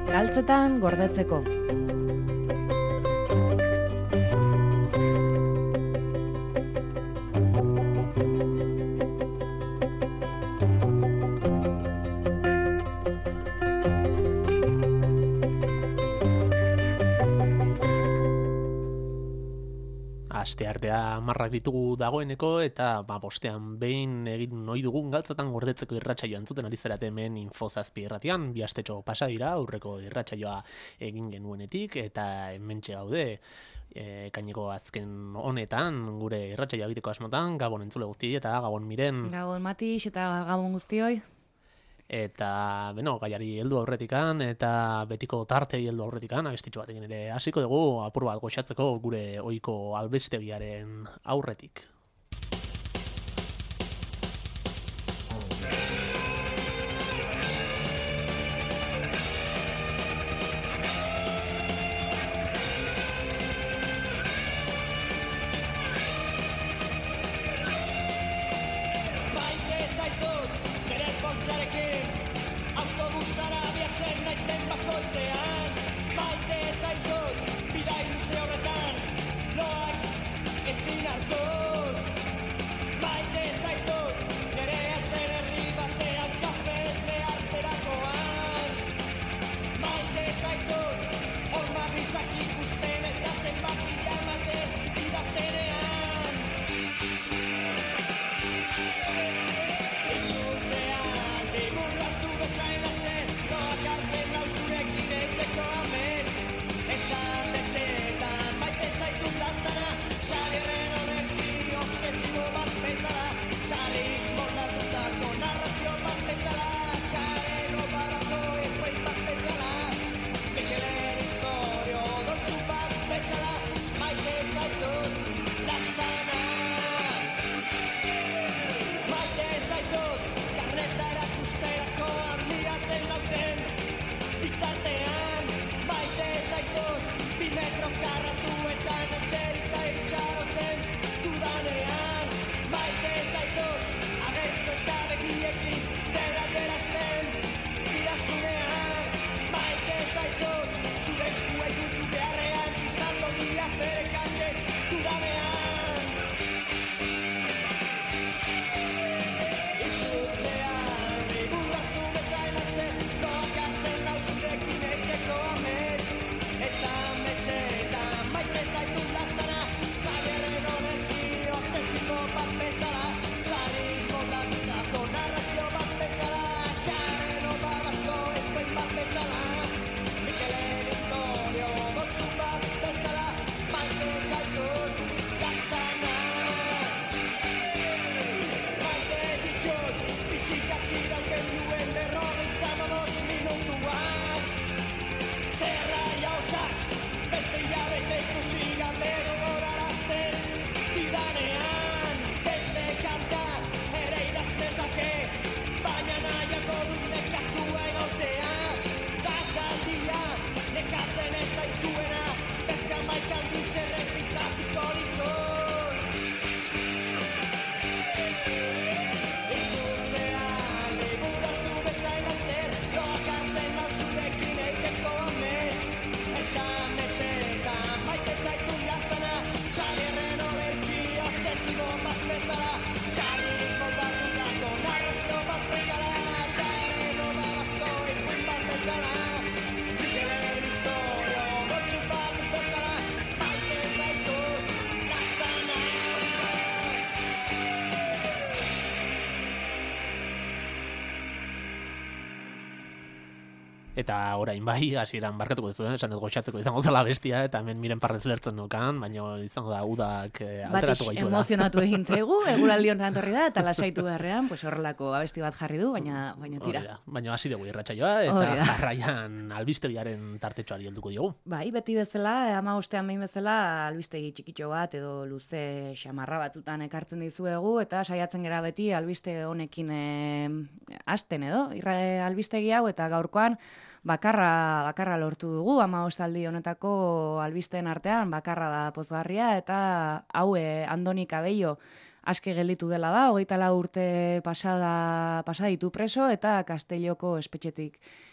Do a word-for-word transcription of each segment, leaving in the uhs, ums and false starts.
Galtzetan gordetzeko. Asteartea marrak ditugu dagoeneko eta ba, bostean behin egin noi dugun galtzatan gordetzeko irratsaioa entzuten ari zarete hemen Infozazpi irratian, bi astetxo pasa dira aurreko irratsaioa egin genuenetik eta hementxe gaude e, kaineko azken honetan gure irratsaioa egiteko asmotan, Gabon entzule guztiei eta Gabon Miren. Gabon Matix eta Gabon guztioi. Eta, beno, gaiari heldu aurretikan, eta betiko tartei heldu aurretikan, abestitxo batekin ere hasiko dugu, apur bat goxatzeko gure ohiko albestegiaren aurretik. Eta orain bai, hasieran barkatuko duzu, eh? Esan dut goxatzeko izango zela bestia, eta hemen Miren Parrez lertzen nukan, baina izango da udak eh, alteratu gaitu da. Batix, emozionatu egin zaigu, eguraldi honetan torri da, eta lasaitu beharrean, pues horrelako abesti bat jarri du, baina, baina tira. Baina hasi dugu irratsaioa, eta jarraian albistegiaren tartetxoari helduko diogu. Bai, beti bezala, ama ostean behin bezala, albistegi txikitxo bat, edo luze xamarra batzutan ekartzen dizuegu, eta saiatzen gera beti albiste honekin eh, hasten edo, irra albistegi hau, eta gaurkoan, Bakarra, bakarra lortu dugu, ama ostaldi honetako albisteen artean, bakarra da pozgarria, eta hau e, Andoni Cabello aske gelditu dela da, hogeita lau urte pasada, pasa ditu preso, eta Castelloko espetxetik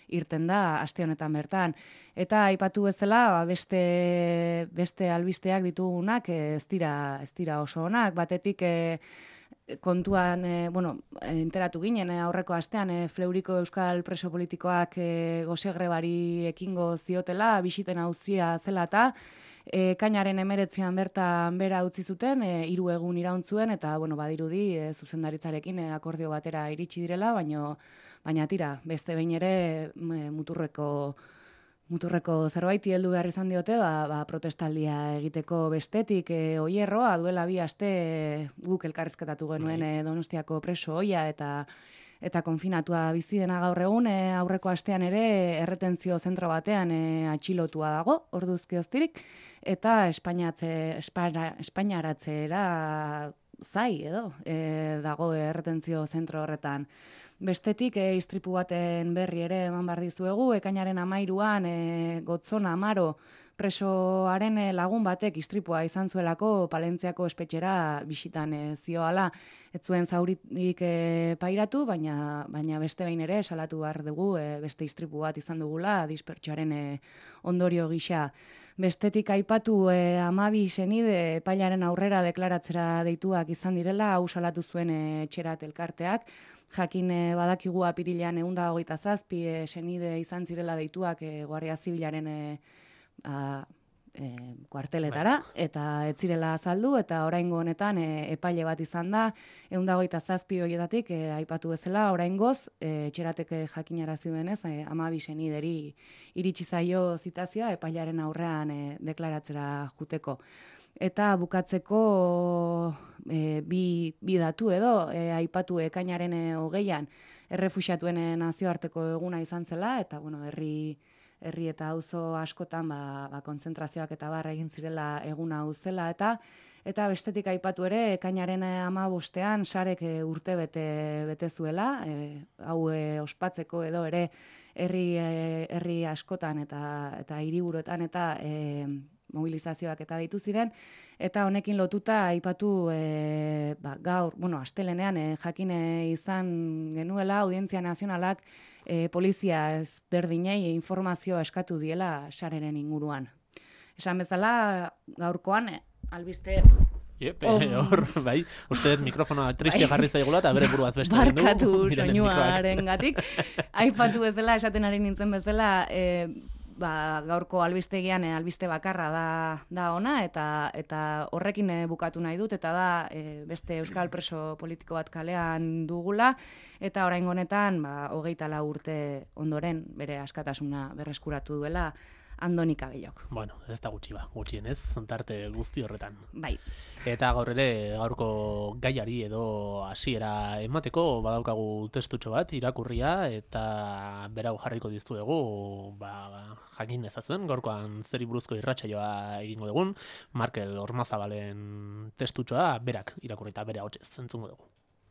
irten da aste honetan bertan. Eta aipatu bezala, ba, beste, beste albisteak ditugunak ez dira, ez dira oso onak. Batetik e, kontuan, e, bueno, enteratu ginen e, aurreko astean e, Fleuriko euskal preso politikoak e, gosegrebari ekingo ziotela, bisiten auzia zela eta E, kainaren emeretzean bertan bera utzi zuten, e, hiru egun irauntzuen, eta bueno, badirudi e, zuzendaritzarekin e, akordio batera iritsi direla, baino, baina tira, beste behin ere e, muturreko, muturreko zerbaiti heldu behar izan diote, ba, ba, protestaldia egiteko bestetik e, oierroa, duela bi aste e, guk elkarrizketatu genuen e, Donostiako preso oia, eta eta konfinatua bizi dena gaur egun, e, aurreko astean ere erretentzio zentro batean e, atxilotua dago, orduzke oztirik, eta Espainiatze, Espara, Espainiaratzera zai edo e, dago erretentzio zentro horretan. Bestetik, e, istripu baten berri ere eman behar dizuegu, ekainaren amairuan e, Gotzona Amaro presoaren lagun batek istripua izan zuelako Palentziako espetxera bisitan e, zioala. Ez zuen zauritik e, pairatu, baina, baina beste behin ere salatu behar dugu, e, beste istripu bat izan dugula, dispertsuaren e, ondorio gisa. Bestetik aipatu e, amabi senide epailaren aurrera deklaratzera deituak izan direla, hau salatu zuen e, etxerat elkarteak. Jakin e, badakigu apirilean ehun eta hogeita zazpi e, senide izan zirela deituak e, Guardia Zibilaren e, a, e, kuarteletara, eta ez zirela azaldu, eta oraingo honetan e, epaile bat izan da, ehun eta hogeita zazpi horietatik e, aipatu bezala, oraingoz e, etxerateke jakinarazi duenez, e, amabi senideri iritsi zaio zitazioa epailaren aurrean e, deklaratzera juteko. Eta bukatzeko e, bi, bi datu edo, e, aipatu ekainaren e, hogeian, errefuxiatuen e, nazioarteko eguna izan zela, eta bueno, herri herri eta auzo askotan ba, ba, kontzentrazioak eta barra egin zirela eguna hau zela, eta eta bestetik aipatu ere, ekainaren hamabostean sarek e, urte bete, bete zuela, e, hau e, ospatzeko edo ere herri, e, herri askotan eta, eta hiriburuetan eta e, mobilizazioak eta ditu ziren, eta honekin lotuta aipatu e, ba, gaur, bueno, astelenean e, jakine izan genuela, Audientzia Nazionalak e, polizia ezberdinei informazioa eskatu diela sareren inguruan. Esan bezala, gaurkoan, e, albiste... Yep, hor, oh. bai, uste mikrofonoa tristia jarri zaigula eta bere buruaz beste egin du. Barkatu soinuaren gatik. Aipatu bezala, esaten ari nintzen bezala, e, ba, gaurko albistegian e, albiste bakarra da, da ona, eta, eta horrekin e, bukatu nahi dut, eta da e, beste euskal preso politiko bat kalean dugula, eta oraingo honetan, ba, hogeita lau urte ondoren bere askatasuna berreskuratu duela, Andoni Kabellok. Bueno, ez da gutxi ba, gutxienez, tarte guzti horretan. Bai. Eta gaur ere, gaurko gaiari edo hasiera emateko badaukagu testutxo bat irakurria, eta berau jarriko dizuegu, ba, jakin ezazuen, gaurkoan zeri buruzko irratsaioa egingo dugun, Markel Ormazabalen testutxoa berak irakurrita bere hotzez entzungo dugu.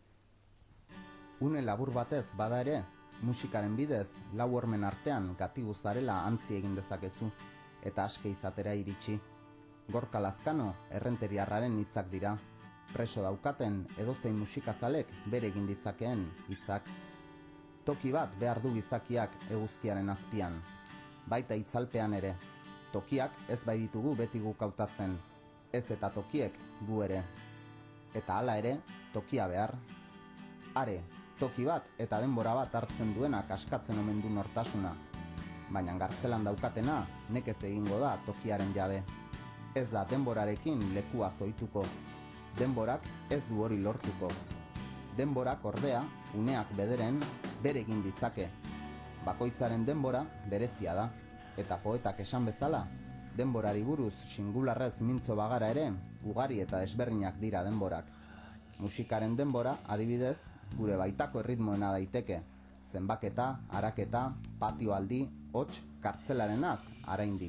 Une labur batez bada ere, musikaren bidez, lau hormen artean gatibu zarela antzi egin dezakezu, eta aske izatera iritsi. Gorka Lazkano errenteriarraren hitzak dira, preso daukaten edozein musikazalek bere egin ditzakeen hitzak. Toki bat behar du gizakiak eguzkiaren azpian, baita itzalpean ere. Tokiak ez bai ditugu beti guk hautatzen, ez eta tokiek gu ere. Eta hala ere, tokia behar. Are, toki bat eta denbora bat hartzen duenak askatzen omen du nortasuna. Baina gartzelan daukatena nekez egingo da tokiaren jabe. Ez da denborarekin lekua zoituko. Denborak ez du hori lortuko. Denborak ordea, uneak bederen, bere egin ditzake. Bakoitzaren denbora berezia da. Eta poetak esan bezala, denborari buruz singularrez mintzo bagara ere, ugari eta desberdinak dira denborak. Musikaren denbora, adibidez, gure baitako erritmoena daiteke, zenbaketa, araketa, patioaldi, hots, kartzelarenaz, araindi.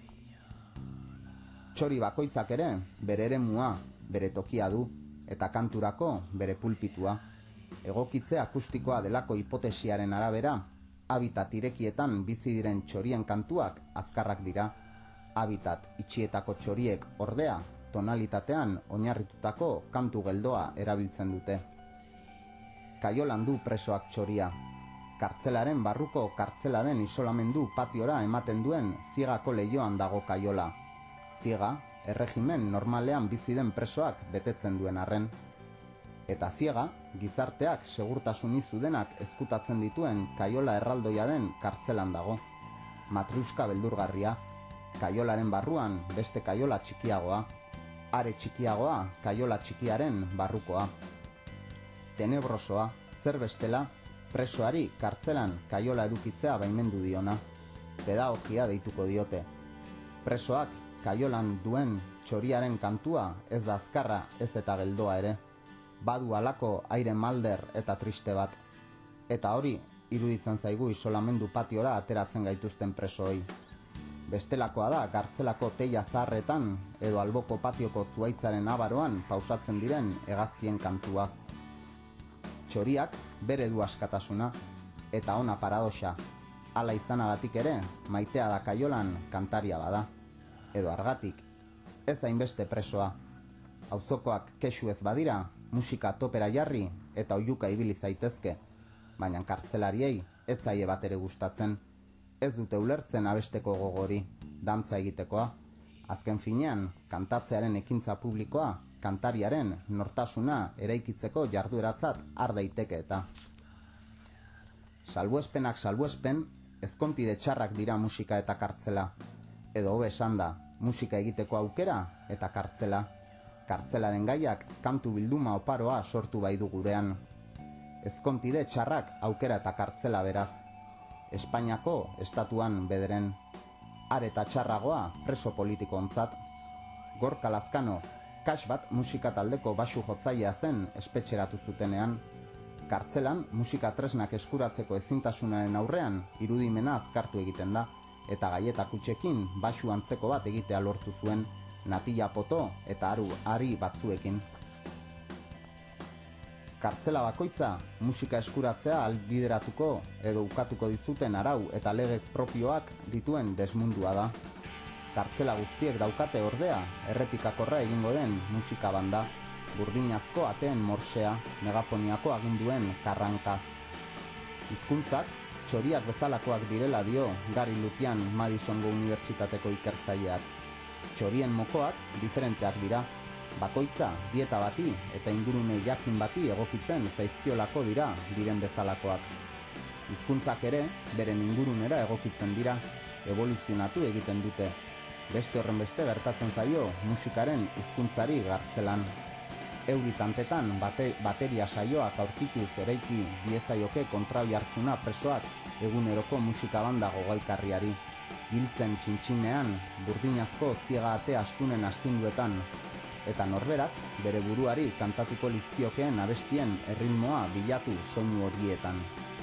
Txori bakoitzak ere, bere eremua, bere tokia du, eta kanturako bere pulpitua. Egokitze akustikoa delako hipotesiaren arabera, habitat irekietan bizi diren txorien kantuak azkarrak dira. Habitat itxietako txoriek ordea, tonalitatean oinarritutako kantu geldoa erabiltzen dute. Kaiolan du presoak txoria, Kartzelaren barruko kartzela den isolamendu patiora ematen duen Ziegako leihoan dago Kaiola. Ziega, erregimen normalean bizi den presoak betetzen duen arren. Eta Ziega, gizarteak segurtasun izu denak ezkutatzen dituen Kaiola erraldoia den kartzelan dago. Matruska beldurgarria, Kaiolaren barruan beste Kaiola txikiagoa, are txikiagoa Kaiola txikiaren barrukoa. Tenebrosoa, zer bestela, presoari kartzelan Kaiola edukitzea baimendu diona. Pedagogia deituko diote. Presoak Kaiolan duen txoriaren kantua ez da azkarra ez eta geldoa ere. Badu halako aire malder eta triste bat. Eta hori iruditzen zaigu isolamendu patiora ateratzen gaituzten presoei. Bestelakoa da kartzelako teia zaharretan edo alboko patioko zuaitzaren abaroan pausatzen diren hegaztien kantua. Txoriak bere du askatasuna, eta ona paradoxa, hala izanagatik ere, maitea da Kaiolan kantaria bada. Edo argatik, ez hainbeste presoa. Auzokoak kexu ez badira, musika topera jarri eta oihuka ibili zaitezke, baina kartzelariei ez zaie bat ere gustatzen. Ez dute ulertzen abesteko gogori, dantza egitekoa. Azken finean, kantatzearen ekintza publikoa, kantariaren nortasuna eraikitzeko jardueratzat har daiteke eta. Salbuespenak salbuespen, ezkontide txarrak dira musika eta kartzela. Edo hobe esanda, musika egiteko aukera eta kartzela. Kartzelaren gaiak kantu bilduma oparoa sortu bai du gurean. Ezkontide txarrak aukera eta kartzela beraz. Espainiako estatuan bederen. Are eta txarragoa preso politiko ontzat. Gorka Lazkano, kas bat musika taldeko basu jotzailea zen espetxeratu zutenean. Kartzelan musika tresnak eskuratzeko ezintasunaren aurrean irudimena azkartu egiten da, eta gaieta kutxekin basu antzeko bat egitea lortu zuen, natila poto eta aru ari batzuekin. Kartzela bakoitza musika eskuratzea albideratuko edo ukatuko dizuten arau eta lege propioak dituen desmundua da. Kartzela guztiek daukate ordea errepikakorra egingo den musika banda, burdinazko ateen morsea, megafoniako aginduen karranka. Hizkuntzak txoriak bezalakoak direla dio Gary Lupian Madisongo Unibertsitateko ikertzaileak. Txorien mokoak diferenteak dira, bakoitza dieta bati eta ingurune jakin bati egokitzen zaizkiolako dira diren bezalakoak. Hizkuntzak ere beren ingurunera egokitzen dira, evoluzionatu egiten dute. Beste horren beste gertatzen zaio musikaren hizkuntzari kartzelan. Euritantetan bate, bateria saioak aurkituz ereiki diezaioke kontrau jartzuna presoak eguneroko musika banda gogaikarriari. Giltzen txintxinean, burdinazko ziega ate astunen astunduetan, eta norberak bere buruari kantatuko lizkiokeen abestien erritmoa bilatu soinu horietan.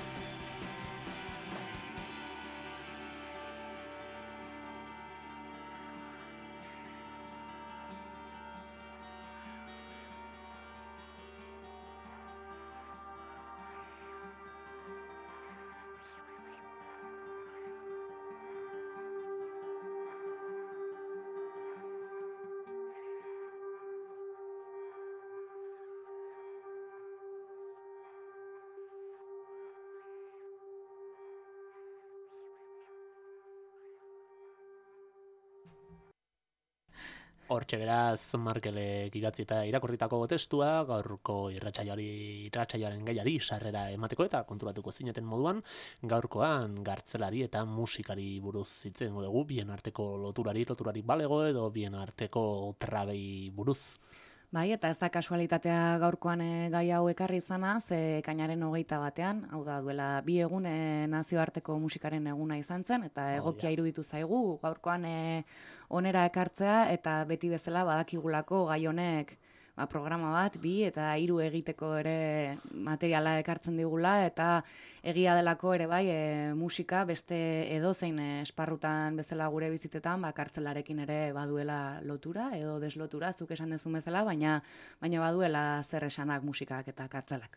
Hortxe beraz, Markelek idatzi eta irakurritako testua, gaurko irratsaioari irratsaioaren gaiari sarrera emateko eta konturatuko zineten moduan, gaurkoan gartzelari eta musikari buruz hitz egingo dugu, bien arteko loturari, loturari balego edo bien arteko trabei buruz. Bai, eta ez da kasualitatea gaurkoan e, gai hau ekarri izana, ze ekainaren hogeita batean, hau da duela bi egun e, nazioarteko musikaren eguna izan zen, eta egokia oh, ja. iruditu zaigu gaurkoan e, onera ekartzea, eta beti bezala badakigulako gai honek ba, programa bat, bi eta hiru egiteko ere materiala ekartzen digula, eta egia delako ere bai e, musika beste edozein e, esparrutan bezala gure bizitzetan, ba, kartzelarekin ere baduela lotura edo deslotura, zuk esan dezun bezala, baina, baina baduela zer esanak musikak eta kartzelak.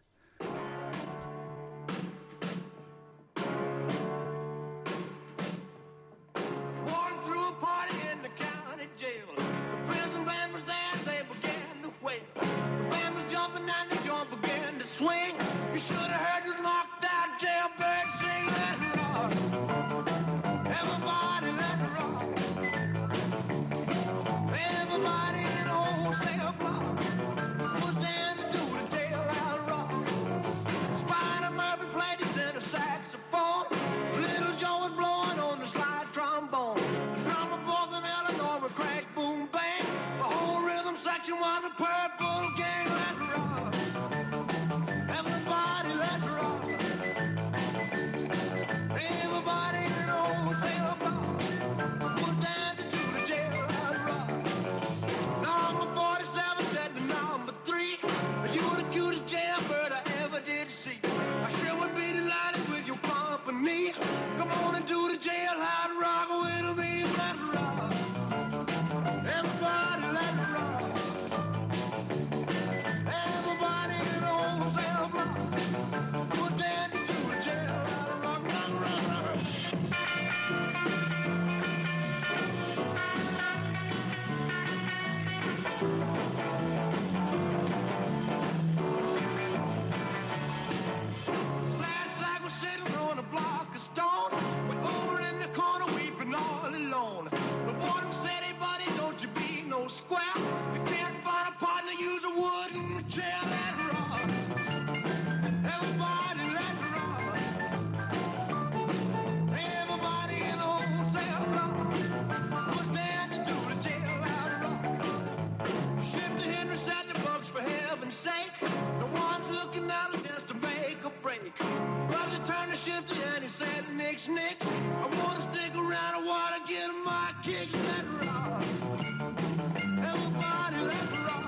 Swing, you should have heard this knocked out jailbird action was a purple gang, let's rock. Everybody, let's rock. Everybody in old sail block, we're dancing to the jail, let's rock. Number forty-seven said to number three, you're the cutest jailbird I ever did see. I sure would be delighted with your company. Come on and do the jailhouse rock with me, let's rock. Everybody, let's rock. Everybody in the old cell block, we're dancing to the jailhouse rock, rock, rock, rock. Sad sack was sitting on a block of stone. We're over in the corner weeping all alone. The warden said, hey buddy, don't you be no square. You can't find a partner, use a wooden chair. Let's rock. Everybody, let's rock. Everybody in the whole cell block, we're dancing to the jail, let's rock. Shifty Henry said the bugs for heaven's sake. No one's looking out just to make a break. Brother turned to Shifty and he said, nix, nix. I wanna stick around, I wanna get my kicks, let's rock. Everybody, let's rock.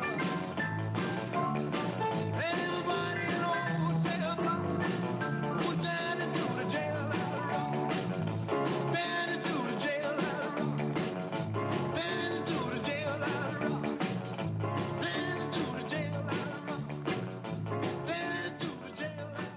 Everybody in the old cell block, we're dancing to the jail, let's rock. Dancing to the jail, let's rock. Dancing to the jail, let's rock. Dancing to the jail, let's rock. Dancing to the jail, let's rock.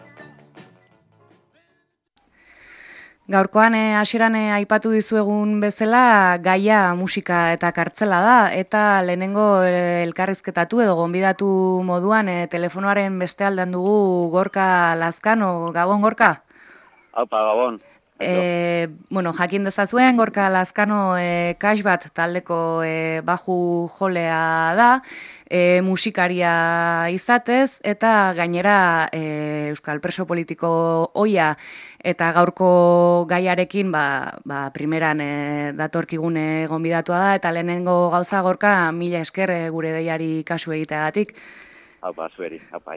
Gaurkoan eh, hasieran eh, aipatu dizuegun bezala gaia musika eta kartzela da, eta lehenengo eh, elkarrizketatu edo gonbidatu moduan eh, telefonoaren beste aldean dugu Gorka Lazkano. Gabon, Gorka? Aupa, Gabon. E, bueno, jakin dezazuen, Gorka Lazkano e, Kax bat taldeko e, baju jolea da, e, musikaria izatez, eta gainera e, Euskal Preso Politiko ohia eta gaurko gaiarekin ba, ba, primeran e, datorkigune gonbidatua da, eta lehenengo gauza, Gorka, mila esker e, gure deiari kasu egiteagatik. Haupa, zueri, haupai.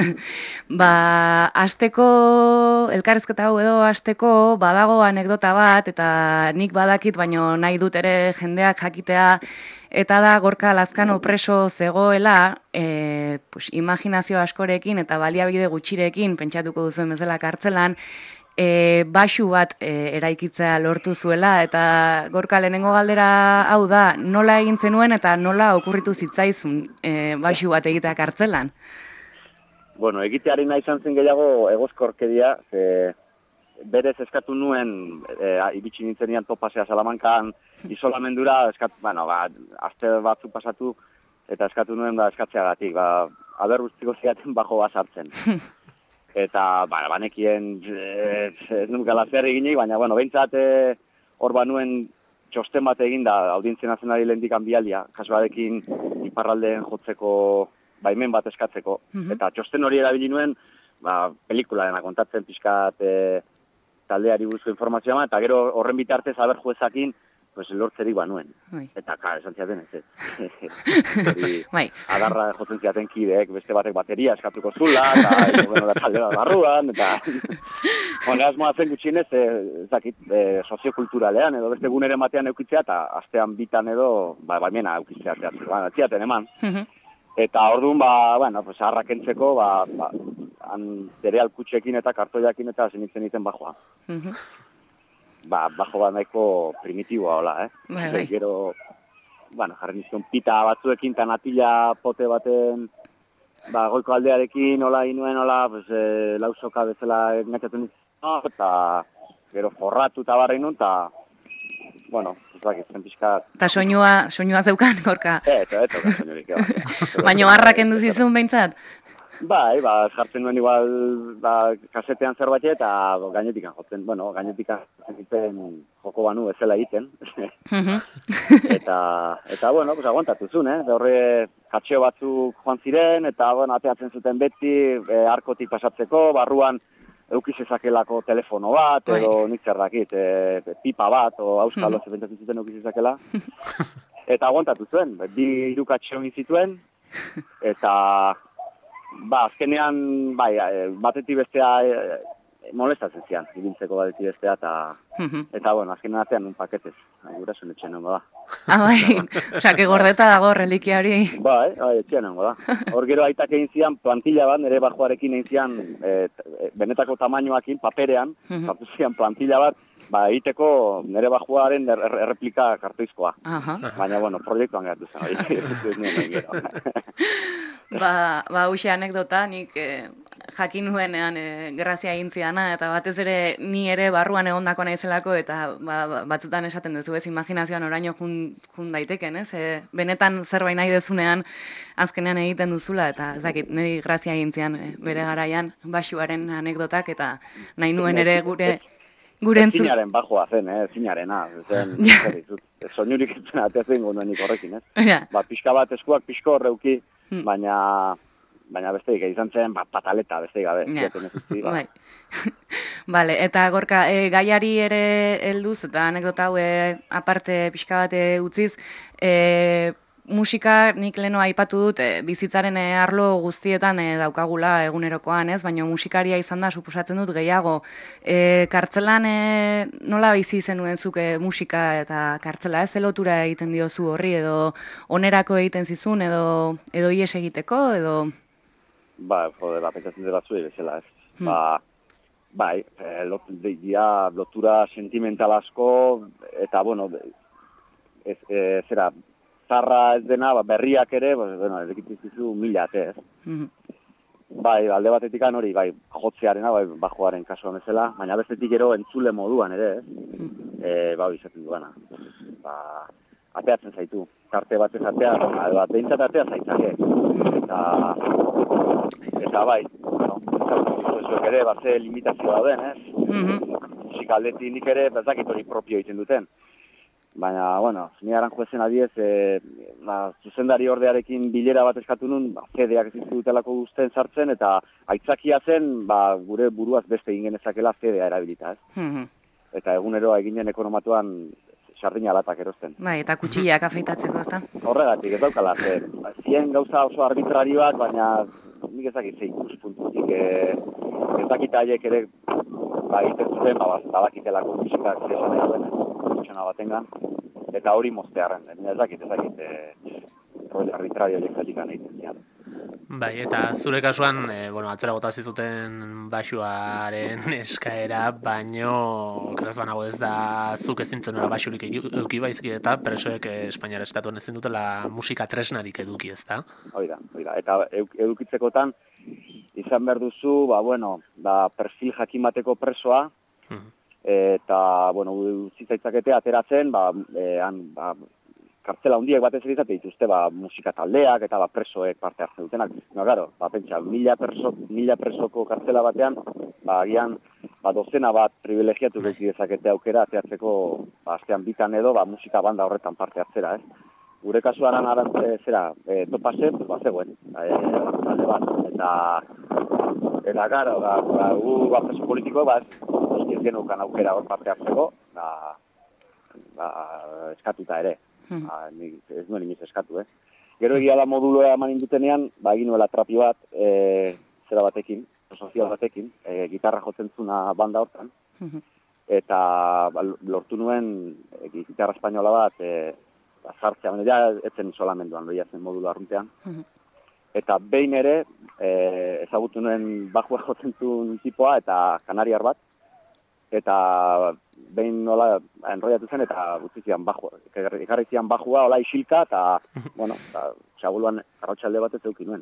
Ba, asteko, elkarrizketa hau edo asteko, badago anekdota bat, eta nik badakit, baino nahi dut ere jendeak jakitea, eta da Gorka Lazkano preso zegoela, e, pues, imaginazio askorekin eta baliabide gutxirekin, pentsatuko duzuen bezala kartzelan, E, baxu bat e, eraikitzea lortu zuela, eta Gorka, lehenengo galdera hau da, nola egin zenuen eta nola okurritu zitzaizun e, baxu bat egitea kartzelan? Bueno, egiteari nahi izan zen gehiago egozkorkeria, ze berez eskatu nuen, e, ibitsi nintzenian topasea Salamankan, isolamendura, eskat, bueno, ba, aste batzu pasatu, eta eskatu nuen da eskatzeagatik, ba, aber guztiko ziaten bajo basartzen. Eta, ba, banekien, ez e, nun galazer eginik, baina, bueno, behintzat hor banuen txosten bat egin da, audientzia nazionali lehendikan bialia, kasuarekin iparraldeen jotzeko baimen bat eskatzeko. Mm-hmm. Eta txosten hori erabili nuen, ba, pelikula dena kontatzen pixkat e, taldeari buruzko informazioa, eta gero horren bitartez aber juezakin, pues lortzerik banuen. Bai. Eta, klar, esan ziaten ez, ez. Bai. Adarra jotzen ziaten kideek, beste batek bateria eskatuko zula, eta, bueno, da talde bat barruan, eta, bueno, asmoa zen gutxienez, ez dakit, e, soziokulturalean, edo beste guneren batean eukitzea, eta astean bitan edo, ba, baimena eukitzea, ba, ziaten eman. Mm-hmm. Eta orduan, ba, bueno, pues, harrakentzeko, ba, ba, han cereal kutxekin eta kartoiakin eta zenitzen iten bajoa. Mm-hmm. Ba, bajo bat nahiko primitiboa, hola, eh? Bai, bai. Gero, bueno, jarri nizkion pita batzuekin, eta natila pote baten, ba, goiko aldearekin, hola, inuen, hola, pues, e, lausoka bezala engatxatu nizkion, eta gero forratu eta barra inun, eta, bueno, ez dakit, zen pixka... Eta soinua, soinua zeukan, Gorka? Eh, eta, eta, soinurik, eba. Baina harrak enduzizun behintzat? Bai, ba, jartzen nuen igual, ba, kasetean zerbait eta gainetikan jotzen, bueno, gainetikan egiten joko banu ezela egiten. eta, eta, bueno, pues aguantatu zuen, eh? Horre katxeo batzuk joan ziren, eta, bueno, ateatzen zuten beti, e, arkotik pasatzeko, barruan eukizezakelako telefono bat, edo nik zer dakit, e, pipa bat, o auskalo hmm. zebentatzen zuten eukizezakela. eta aguantatu zuen, bi irukatxe honi zituen, eta ba, azkenean, bai, batetik bestea e, molestatzen zian, ibiltzeko batetik bestea, eta, eta bueno, azkenean artean un paketez, gurasun etxean nengo da. Ah, bai, osea, que gordeta dago relikia hori. Bai, bai, etxean nengo da. Hor gero aitak egin zian, plantilla bat, nire bajoarekin egin zian, e, benetako tamainoakin, paperean, hartu zian plantilla bat, ba, egiteko nire bajuaren er, er, erreplika kartoizkoa. Aha. Baina, bueno, proiektuan geratu zen, hori, ez nuen gero. Ba, ba, huxe anekdota, nik eh, jakin nuenean eh, grazia egin ziana, eta batez ere ni ere barruan egondako naizelako, eta ba, ba, batzutan esaten duzu, ez, imaginazioan oraino jun, jun daiteken, ez? E, benetan zerbait nahi dezunean, azkenean egiten duzula, eta ez dakit, niri grazia egin zian eh, bere garaian, baxuaren anekdotak, eta nahi nuen ere gure... Gure entzun... Zinaren bajoa zen, eh, zinarena, zen, soinurik etzen ateatzen gonduen nik horrekin, ez? Ja. Ba, pixka bat eskuak pixko horreuki, baina, baina besteik, izan zen, ba, pataleta, besteik gabe. Ja. Ezti, ba. Bai. Vale, eta Gorka, e, gaiari ere helduz, eta anekdota hau e, aparte pixka bat e, utziz, e, musika nik leno aipatu dut e, bizitzaren e, arlo guztietan e, daukagula egunerokoan, ez? Baina musikaria izan da, suposatzen dut gehiago. E, kartzelan e, nola bizi zenuen zuk e, musika eta kartzela, ez lotura egiten diozu horri, edo onerako egiten zizun, edo edo ies egiteko, edo... Ba, jode, ba, pentsatzen dut batzuei bezala, ez? Hmm. Ba, bai, e, lot, dia, lotura sentimental asko, eta, bueno, ez, e, zera, zarra ez dena, ba, berriak ere, ba, bueno, edekitizizu mila ate, ez? Mm-hmm. Bai, alde batetik hori, bai, jotzearena, bai, bajoaren kasuan bezala, baina bestetik gero entzule moduan ere, ez? Mm-hmm. E, ba, izaten duana. Ba, ateatzen zaitu. Tarte batez atea, bat behintzat atea zaitzake. Eta, eta bai, bueno, zuek ere, bat ze limitazio dauden, ez? Mm-hmm. Musikaldetik nik ere, bezakit hori propio egiten duten. Baina, bueno, ni aranjo ezen adiez, e, ba, zuzendari ordearekin bilera bat eskatu nun, ba, fedeak ez dutelako guztien sartzen, eta aitzakia zen, ba, gure buruaz beste egin genezakela fedea erabilita, ez? Mm-hmm. Eta eguneroa eginen ekonomatuan sardina latak erosten. Bai, eta kutxillak afeitatzeko, ezta? Horregatik, ez daukala, ze, zien gauza oso arbitrarioak, baina nik ezakit ze ikuspuntutik, e, ez dakita haiek ere, ba, egiten zuten, ba, badakitelako musikak zesan nahi duen, pertsona batengan, eta hori moztearen, ez dakit, ez dakit, e, rol arbitrario jekatik egiten zian. Bai, eta zure kasuan, e, bueno, atzera bota zizuten baxuaren eskaera, baino, keraz banago ez da, zuk ez dintzen nola baxurik eduki baizik eta presoek Espainiara estatuan ez dutela musika tresnarik eduki, ez da? Oida, oida, eta edukitzekotan, izan behar duzu, ba, bueno, da perfil jakimateko presoa, uh-huh. Eta, bueno, zitzaitzakete ateratzen, ba, e, han, ba, kartzela hundiek batez ere izate dituzte, ba, musika taldeak eta ba, presoek parte hartzen dutenak. No, claro, ba, pentsa, mila, perso, mila presoko kartzela batean, ba, agian, ba, dozena bat privilegiatu beti dezakete aukera ateratzeko, ba, astean bitan edo, ba, musika banda horretan parte hartzera, ez? Gure kasuan aran, e, zera, e, topase, pues, ba, zegoen, e, talde bat, eta, eta, gara, ba, ba, gu, ba, preso politiko, ba, ez genukan aukera hor parte hartzeko, ba, ba, eskatuta ere. Ba, ez nuen inoiz eskatu, eh? Gero egia da moduloa eman indutenean, ba, egin nuela trapi bat, e, zera batekin, sozial batekin, e, gitarra jotzen zuna banda hortan, eta ba, lortu nuen e, gitarra espainola bat, e, ba, sartzea, baina ja etzen isolamenduan, loia zen modulo arruntean. Eta behin ere, e, ezagutu nuen bajua jotzen zuen tipoa, eta kanariar bat, eta behin nola enroiatu zen, eta gutzi zian bajua, ekarri zian bajua, hola isilka, eta, bueno, eta txaguluan arrautsalde bat ez eukin nuen.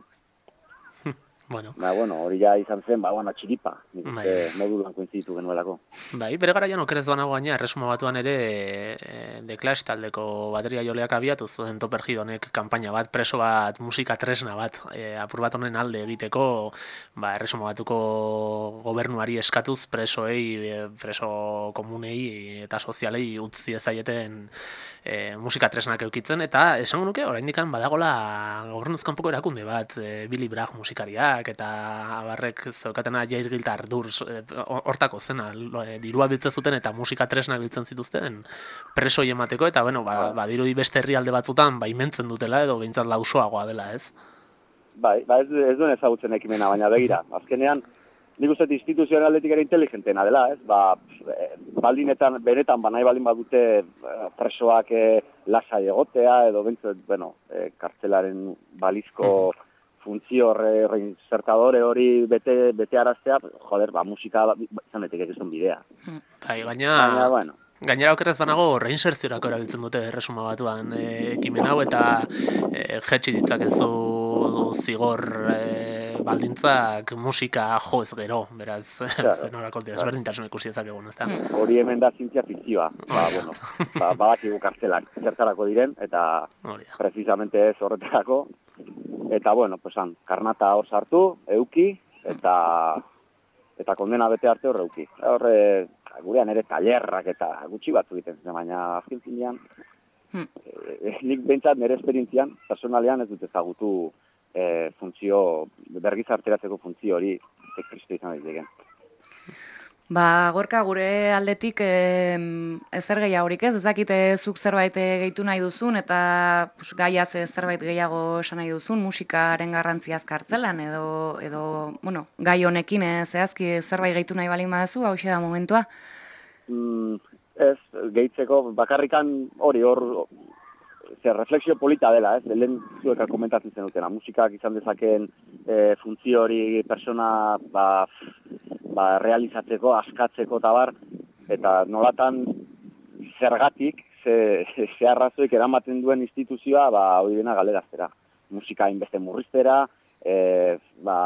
Bueno. Ba, bueno, hori ja izan zen, ba, bueno, txiripa, nik uste modulan kointzitu genuelako. Bai, bere garaian okerez banago gaina, erresuma batuan ere e, The Clash taldeko bateria joleak abiatu zuen Topergidonek kanpaina bat, preso bat, musika tresna bat, e, apur bat honen alde egiteko, ba, erresuma batuko gobernuari eskatuz presoei, preso komunei eta sozialei utzi ezaieten e, musika tresnak eukitzen, eta esango nuke, oraindik badagola gobernuz kanpoko erakunde bat, e, Billy Bragg musikariak, eta abarrek zeukatena Jair Giltar dur, e, hortako zena, lo, e, dirua biltzen zuten, eta musika tresnak biltzen zituzten presoi emateko, eta bueno, ba, ba dirudi beste herrialde batzutan baimentzen dutela, edo behintzat lausoagoa dela, ez? Bai, ba ez, ez duen ezagutzen ekimena, baina begira. Azkenean, nik uste instituzionaletik ere inteligentena dela, ez? Ba, baldinetan, benetan, ba, nahi baldin badute presoak eh, lasai egotea, edo bentzat, bueno, eh, kartzelaren balizko funtzio reinsertadore hori bete, bete araztea, joder, ba, musika izan betek egizun bidea. Bai, gaina... Baina, bueno, Gainera okerrez banago reinserziorako erabiltzen dute erresuma batuan e, ekimen hau eta e, jetxi ditzakezu zigor e, baldintzak musika jo ez gero, beraz claro, zenorako desberdintasun ikusi ezakegun, ezta? Hori hemen da zientzia fikzioa, ba, bueno, ba, badakigu kartzelak zertarako diren, eta precisamente ez horretarako, eta bueno, pues han, karnata hor sartu, euki, eta eta kondena bete arte hor euki. Horre, gurean ere tailerrak eta gutxi batzu egiten zen, baina azken zinean, hmm. e, nik behintzat nire esperientzian, personalean ez dut ezagutu e, funtzio, bergizarteratzeko funtzio hori, ekristo izan daiteken. Ba, Gorka, gure aldetik e, ezer gehiagorik ez, ez dakite zuk zerbait gehitu nahi duzun, eta pues, gaiaz zerbait gehiago esan nahi duzun, musikaren garrantziaz kartzelan, edo, edo bueno, gai honekin e, zehazki zerbait gehitu nahi balin baduzu, hau da momentua? Mm, ez, gehitzeko, bakarrikan hori hor, zer, refleksio polita dela, ez, lehen zueka komentatzen zenutena, musikak izan dezakeen e, funtzio hori persona, ba, ba, realizatzeko, askatzeko eta bar, eta nolatan zergatik, ze, ze arrazoik eramaten duen instituzioa, ba, hori dena galeraztera. Musika inbeste murriztera, e, ba,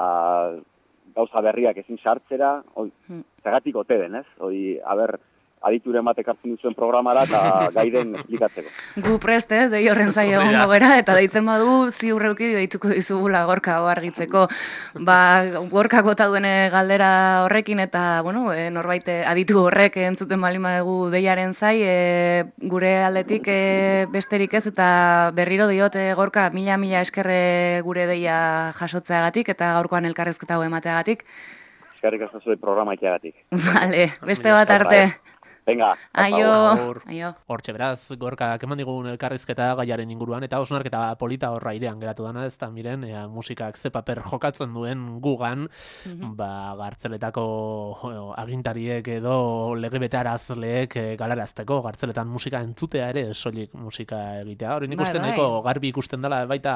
gauza berriak ezin sartzera, hori, zergatik ote den, ez? Hori, haber, adituren batek hartzen duzuen programara eta gaiden esplikatzeko. Gu prest, ez, dei horren zaio egongo gera, eta deitzen badu ziurreuki deituko dizugula Gorka argitzeko. Ba, Gorkak bota duen galdera horrekin, eta, bueno, e, norbait aditu horrek entzuten baldin badugu deiaren zai, e, gure aldetik e, besterik ez, eta berriro diot e, Gorka, mila-mila eskerre gure deia jasotzeagatik, eta gaurkoan elkarrezketa hau emateagatik. Eskerrik asko zuen programa iteagatik. Vale, beste bat arte. Venga, aio, aio. Hortxe beraz, Gorkak eman digun elkarrizketa gaiaren inguruan, eta osnarketa polita horra idean geratu dana, ez da miren, ea, musikak ze paper jokatzen duen gugan, mm-hmm. ba, gartzeletako o, agintariek edo legebetearazleek e, galarazteko, gartzeletan musika entzutea ere, soilik musika egitea. Hori nik bai, uste bai. nahiko garbi ikusten dela baita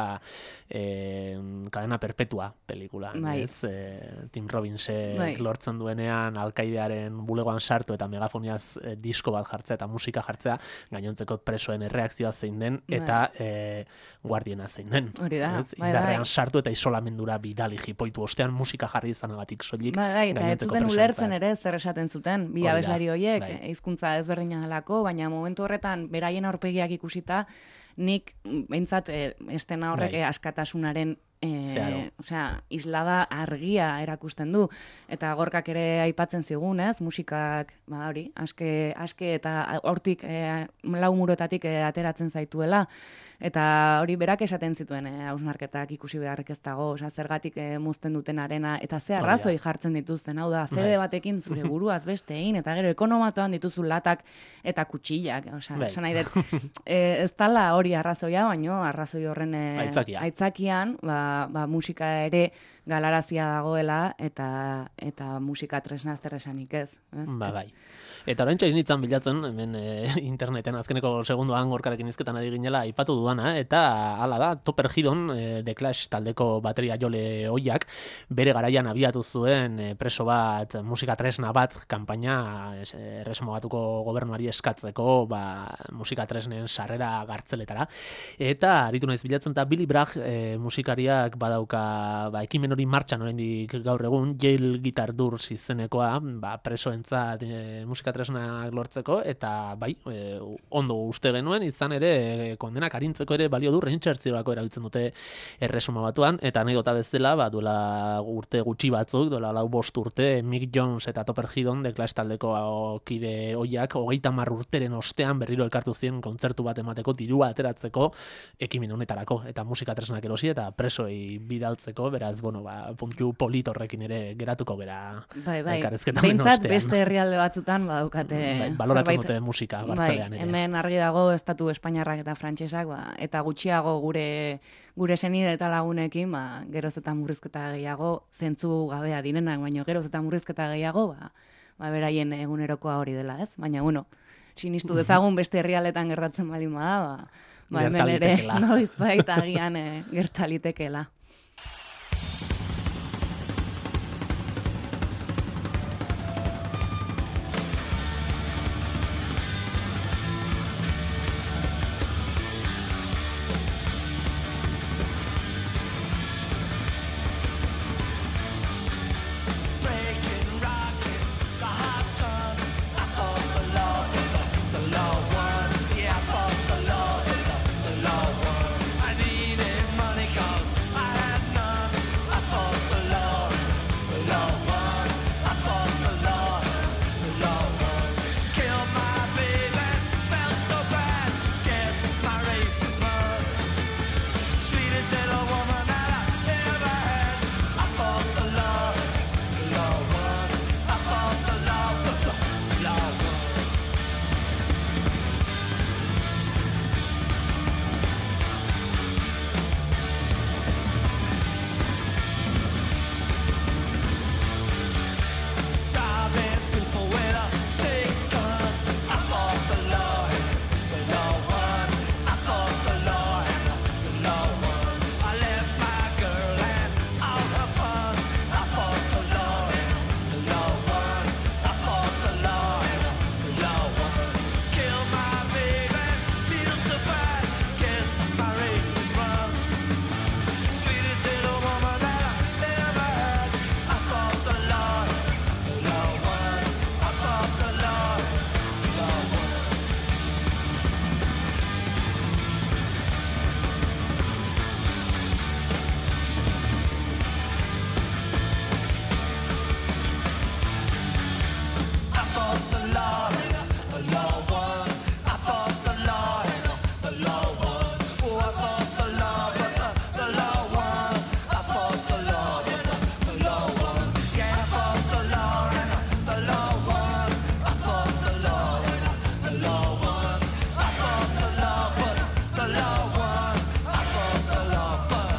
e, Cadena Perpetua pelikulan, bai. ez? E, Tim Robbinsek bai. lortzen duenean alkaidearen bulegoan sartu eta megafoniaz disko bat jartzea eta musika jartzea, gainontzeko presoen erreakzioa zein den eta e, guardiena zein den. Hori da, ez? bai, Indarrean bai. sartu eta isolamendura bidali jipoitu ostean musika jarri izanagatik soilik. Bai, bai, eta ez zuten ulertzen ere zer esaten zuten, bi abeslari horiek, bai. hizkuntza ezberdina delako, baina momentu horretan beraien aurpegiak ikusita, nik behintzat e, estena horrek bai. askatasunaren E, osea, islada argia erakusten du, eta Gorkak ere aipatzen zigun, ez? Musikak, ba hori, aske, aske eta hortik e, lau murotatik e, ateratzen zaituela, eta hori berak esaten zituen hausnarketak e, ikusi beharrik ez dago, osea, zergatik e, mozten duten arena, eta ze arrazoi jartzen dituzten, hau da, zede batekin zure buruaz beste egin, eta gero ekonomatoan dituzu latak eta kutxillak, osea, esan nahi dut, e, ez dala hori arrazoia, baino arrazoi horren e, Aitzakia. aitzakian, ba, ba, musika ere galarazia dagoela eta eta musika tresna zer esanik ez. ez? Ba, bai. Eta orain txain nintzen bilatzen, hemen e, interneten azkeneko segundoan Gorkarekin izketan ari ginela aipatu dudana, eta hala da, Topper Hidon, e, The Clash taldeko bateria jole hoiak, bere garaian abiatu zuen e, preso bat, musika tresna bat, kanpaina erresuma batuko gobernuari eskatzeko, ba, musika tresnen sarrera gartzeletara, eta aritu naiz bilatzen, eta Billy Bragg e, musikariak badauka ba, ekimen hori martxan oraindik gaur egun, Yale Guitar Tours izenekoa, ba, presoentzat e, musikatresnak lortzeko, eta bai, e, ondo uste genuen, izan ere, e, kondenak arintzeko ere balio du, reinsertziorako erabiltzen dute erresuma batuan, eta anekdota bezala, ba, duela urte gutxi batzuk, duela lau bost urte, Mick Jones eta Topper Hidon, de Clash taldeko kide oiak, hogeita hamar urteren ostean berriro elkartu zien kontzertu bat emateko, dirua ateratzeko, ekimen honetarako, eta musikatresnak erosi, eta presoei bidaltzeko, beraz, bueno, ba, puntu politorrekin ere geratuko gera bai, bai. elkarrizketa Behintzat ostean. beste herrialde batzutan badaukate Bai, baloratzen zerbait- dute musika bai, Bartzalean ere. hemen argi dago estatu espainiarrak eta frantsesak, ba, eta gutxiago gure gure senide eta lagunekin, ba, geroz eta murrizketa gehiago, zentzu gabea direnak, baina geroz eta murrizketa gehiago, ba, ba beraien egunerokoa hori dela, ez? Baina, bueno, sinistu dezagun beste herrialdetan gertatzen baldin bada, ba, ba hemen ere Gertalitekeela. noizbait agian e, gertalitekeela. Breaking rocks in the hot sun. I fought the law, but the, the law won. Yeah, I fought the law, but the, the law won. I needed money 'cause I had none. I fought the law, the law won. I fought the law, the law won. Killed my baby, felt so bad. Guess my race is run. Sweetest little woman that I ever had. I fought the law, the law won. I fought the law, but the law won. Robbing people with a six gun. I fought the law, the law won. I fought the law, the law won. I left my girl and all her fun. I fought the law, the law won. I fought the law, the law won. Killed my baby, feel so bad. Guess my race is run. Sweetest little woman that I ever had. I fought the law, the law won. I fought the law, the law won. I fought the law, the law won. I fought the law, the law won. Oh, I fought the law, but the, the law won. I fought the law, but the, the law won. Yeah, I fought the law, the law won. I fought the law, the law won. I fought the law, but the law won. I fought the law, but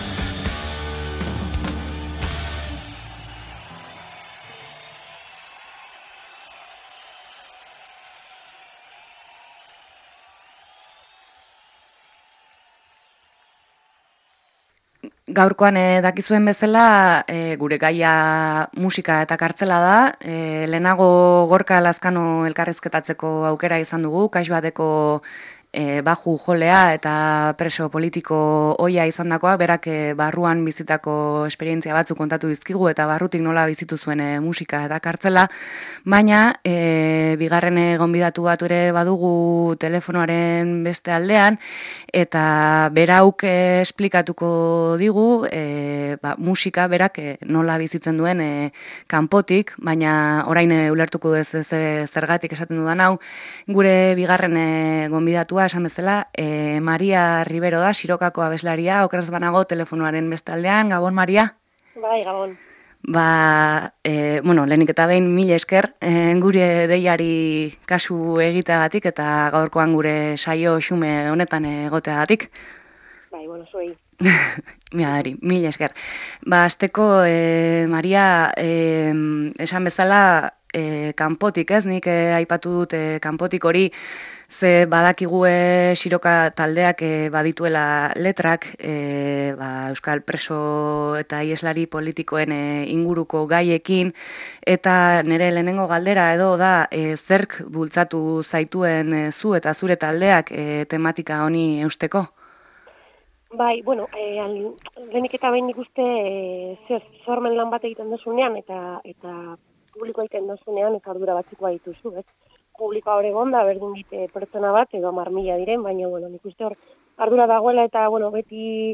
Gaurkoan e, dakizuen bezala, e, gure gaia musika eta kartzela da. E, lehenago Gorka Lazkano elkarrizketatzeko aukera izan dugu, kaix bateko e, baju jolea eta preso politiko oia izandakoa, berak e, barruan bizitako esperientzia batzu kontatu dizkigu eta barrutik nola bizitu zuen e, musika eta kartzela, baina e, bigarren gonbidatu bat ere badugu telefonoaren beste aldean, eta berauk e, esplikatuko digu e, ba, musika berak e, nola bizitzen duen e, kanpotik, baina orain e, ulertuko ez, ez e, zergatik esaten dudan hau, gure bigarren e, gonbidatua esan bezala, e, Maria Ribero da, Sirokako abeslaria, okeraz banago telefonoaren beste aldean. Gabon, Maria? Bai, Gabon. Ba, e, bueno, lehenik eta behin mila esker, e, gure deiari kasu egiteagatik eta gaurkoan gure saio xume honetan egoteagatik. Bai, bueno, zuei. Miadari, mila esker. Ba, azteko, e, Maria, e, esan bezala, e, kanpotik, ez? Nik e, aipatu dut e, kanpotik hori, ze badakigu e, Siroka taldeak e, badituela letrak, e, ba, Euskal preso eta ieslari politikoen e, inguruko gaiekin, eta nire lehenengo galdera edo da, e, zerk bultzatu zaituen e, zu eta zure taldeak e, tematika honi eusteko? Bai, bueno, eh, al, lehenik eta behin nik uste eh, zer sormen lan bat egiten duzunean eta eta publiko egiten duzunean ez ardura batzuk badituzu, ez? Publikoa hor egon da, berdin dite pertsona bat edo hamar mila diren, baina, bueno, nik uste hor ardura dagoela eta, bueno, beti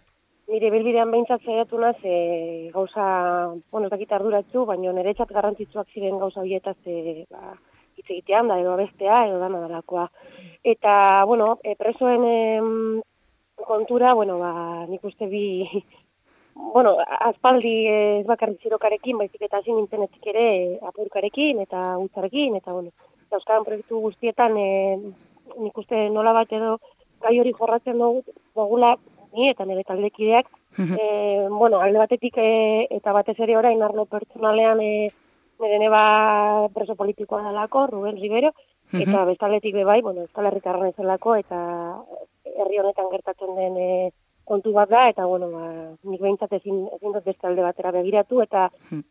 nire belbidean behintzat zaiatu naz, e, gauza, bueno, ez dakit arduratzu, baina niretzat garrantzitsuak ziren gauza horietaz e, ba, hitz egitean da, edo abestea, edo dana dalakoa. Eta, bueno, e, presoen em, kontura, bueno, ba, nik uste bi, bueno, aspaldi ez bakarrik zirokarekin, baizik eta hasi nintzenetik ere apurkarekin eta hutsarekin, eta, bueno, dauzkadan proiektu guztietan e, nik uste nola bat edo gai hori jorratzen dugu, dugula, ni eta nire taldekideak, e, bueno, alde batetik e, eta batez ere orain arlo pertsonalean e, nire neba preso politikoa dalako, Ruben Rivero, eta bestaldetik bebai, bueno, Euskal Herritarra nazelako eta herri honetan gertatzen den e, kontu bat da, eta, bueno, ba, nik behintzat ezin, ezin dut beste alde batera begiratu, eta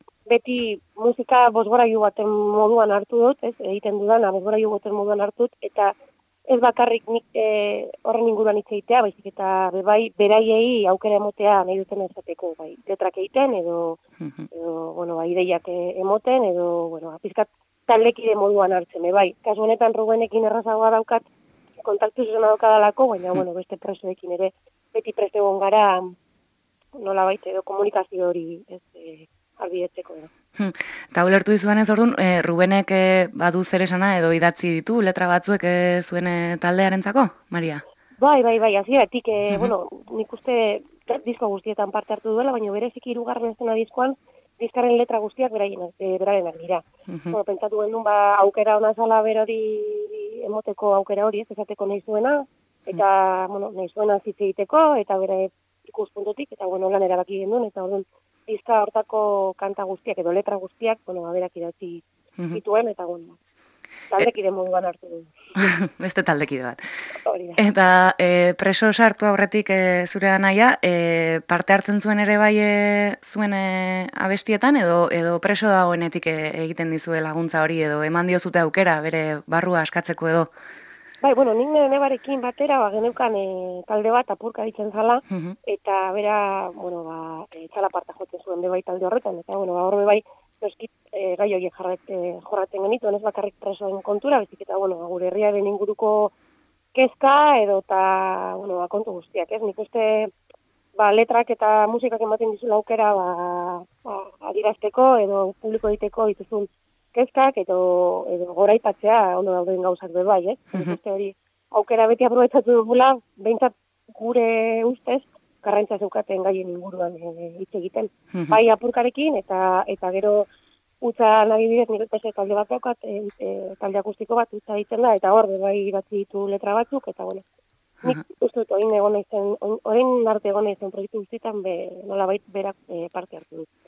beti musika bosgorailu baten moduan hartu dut, ez, egiten dudana bosgorailu baten moduan hartu dut, eta ez bakarrik nik e, horren inguruan hitz egitea, baizik eta bebai beraiei aukera emotea nahi duten ezateko, bai, letrak egiten edo, edo bueno, bai, ideiak emoten edo, bueno, pizkat taldekide moduan hartzen, bai. Kasu honetan Rubenekin errazagoa daukat kontaktu zuzena daukadalako, baina, bueno, beste presoekin ere beti prest egon gara nolabait edo komunikazio hori ez e, arbidetzeko edo. Eta ulertu dizuanez, orduan, e, Rubenek e, badu zer esana edo idatzi ditu letra batzuek e, zuen e, taldearentzako, Maria? Bai, bai, bai, hasieratik, e, bueno, nik uste disko guztietan parte hartu duela, baina bereziki hirugarren estena diskoan diskaren letra guztiak beraienak, e, berarenak dira. Bueno, pentsatu genuen ba aukera ona zala berori emoteko aukera hori, ez esateko nahi zuena, eta, bueno, nahi zuena hitz egiteko, eta bere ikuspuntutik, eta, bueno, lan erabaki genduen, eta orduan diska hortako kanta guztiak edo letra guztiak, bueno, berak idatzi zituen, eta, bueno, taldekide moduan hartu du. Beste taldekide bat. Hori da. Eta e, preso sartu aurretik e, zure anaia, e, parte hartzen zuen ere bai e, zuen e, abestietan, edo edo preso dagoenetik e, egiten dizue laguntza hori, edo eman diozute aukera bere barrua askatzeko edo? Bai, bueno, nik nebarekin batera, ba, geneukan e, talde bat apurka ditzen zala, eta bera, bueno, ba, e, txala parta jotzen zuen bebai talde horretan, eta, bueno, ba, horbe bai, noskit, e, gai horiek jorratzen genituen, ez bakarrik presoen kontura, bezik eta, bueno, gure herriaren inguruko kezka, edo eta, bueno, ba, kontu guztiak, ez? Nik uste, ba, letrak eta musikak ematen dizula aukera, ba, ba, adirazteko, edo publiko egiteko dituzun kezkak, edo, edo goraipatzea, ondo dauden gauzak bebai, ez? Nik uste hori, aukera beti aprobetsatu dugula, behintzat gure ustez, garrantza zeukaten gaien inguruan hitz e, egiten. Bai apurkarekin, eta eta gero utza nahi bidez, nire pese talde bat daukat, e, e, talde akustiko bat utza egiten da, eta hor, bai batzi ditu letra batzuk, eta bueno, nik uste dut, orain egon naizen, orain arte egon naizen proiektu guztietan, be, nolabait berak e, parte hartu dut.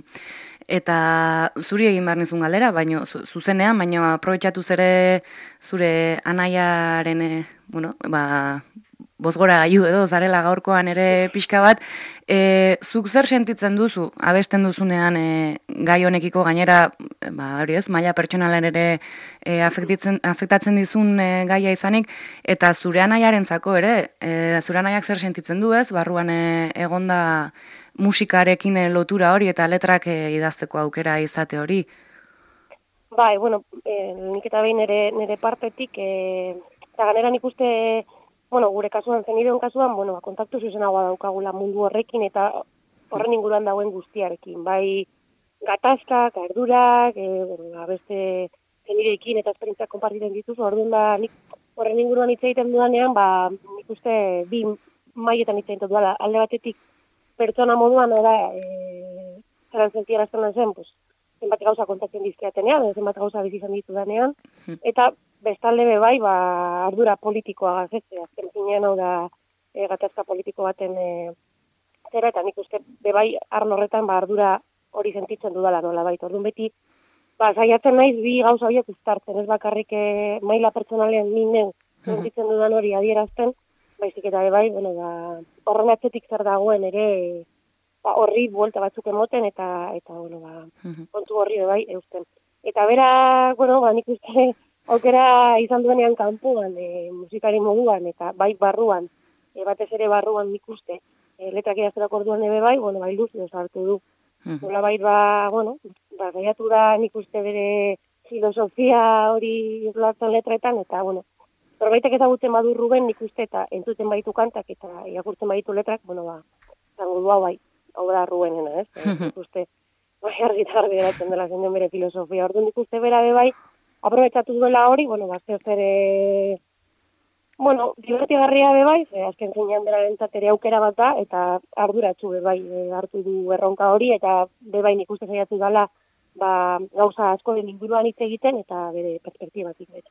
Eta zuri egin behar nizun galdera, baino, zuzenean, baina aprobetxatu zere zure anaiaren, e, bueno, ba, bozgora gaiu edo, zarela gaurkoan ere pixka bat, e, zuk zer sentitzen duzu, abesten duzunean e, gai honekiko gainera, ba, hori ez, maila pertsonalen ere e, afektatzen dizun e, gaia izanik, eta zure anaiarentzako ere, e, zure anaiak zer sentitzen du ez, barruan e, egonda musikarekin lotura hori eta letrak e, idazteko aukera izate hori? Bai, bueno, e, nik eta behin nire, nire partetik, e, eta ganera nik uste, bueno, gure kasuan, zenideon kasuan, bueno, kontaktu zuzenagoa daukagula mundu horrekin eta horren inguruan dauen guztiarekin. Bai, gatazkak, ardurak, e, bueno, beste zenideekin eta esperientziak konpartitzen dituzu, orduan da, nik horren inguruan hitz egiten dudanean, ba, nik uste bi mailetan hitz egiten duela, alde batetik pertsona moduan, da, e, zeran sentierazten zen, pues, zenbat gauza kontatzen dizkiatenean, zenbat gauza bizizan ditudanean, eta bestalde bebai, ba, ardura politikoa gazetze, azken finean hau da e, gatazka politiko baten e, zera, eta nik uste bebai arlo horretan ba, ardura hori sentitzen dudala nola baita. Orduan beti, ba, saiatzen naiz bi gauza horiek uztartzen, ez bakarrik e, maila pertsonalean ni neu sentitzen dudan hori adierazten, baizik eta bebai, bueno, ba, horren atzetik zer dagoen ere, ba, horri buelta batzuk emoten, eta, eta bueno, ba, kontu horri bebai eusten. Eta bera, bueno, ba, nik uste aukera izan duenean kanpoan, e, musikari moduan, eta bai barruan, e, batez ere barruan nik uste, e, letrak idazterako orduan ebe bai, bueno, bai luzio sartu du. Nola bait, ba, bueno, ba, gaiatu da nik uste bere filosofia hori islatzen letretan, eta, bueno, norbaitek ezagutzen badu Ruben nik uste, eta entzuten baitu kantak, eta irakurtzen baitu letrak, bueno, ba, zango du hau bai, hau da Rubenena, ez? Nik uste, bai, argi-garbi geratzen dela zen bere filosofia. Orduan nik uste bera be bai, aprobetxatu duela hori, bueno, ba, zer zer, e, bueno, divertigarria be bai, ze azken zinean berarentzat ere aukera bat da, eta arduratsu be bai e, hartu du erronka hori, eta be bai nik uste saiatu dela, ba, gauza askoren inguruan hitz egiten, eta bere perspektibatik bete.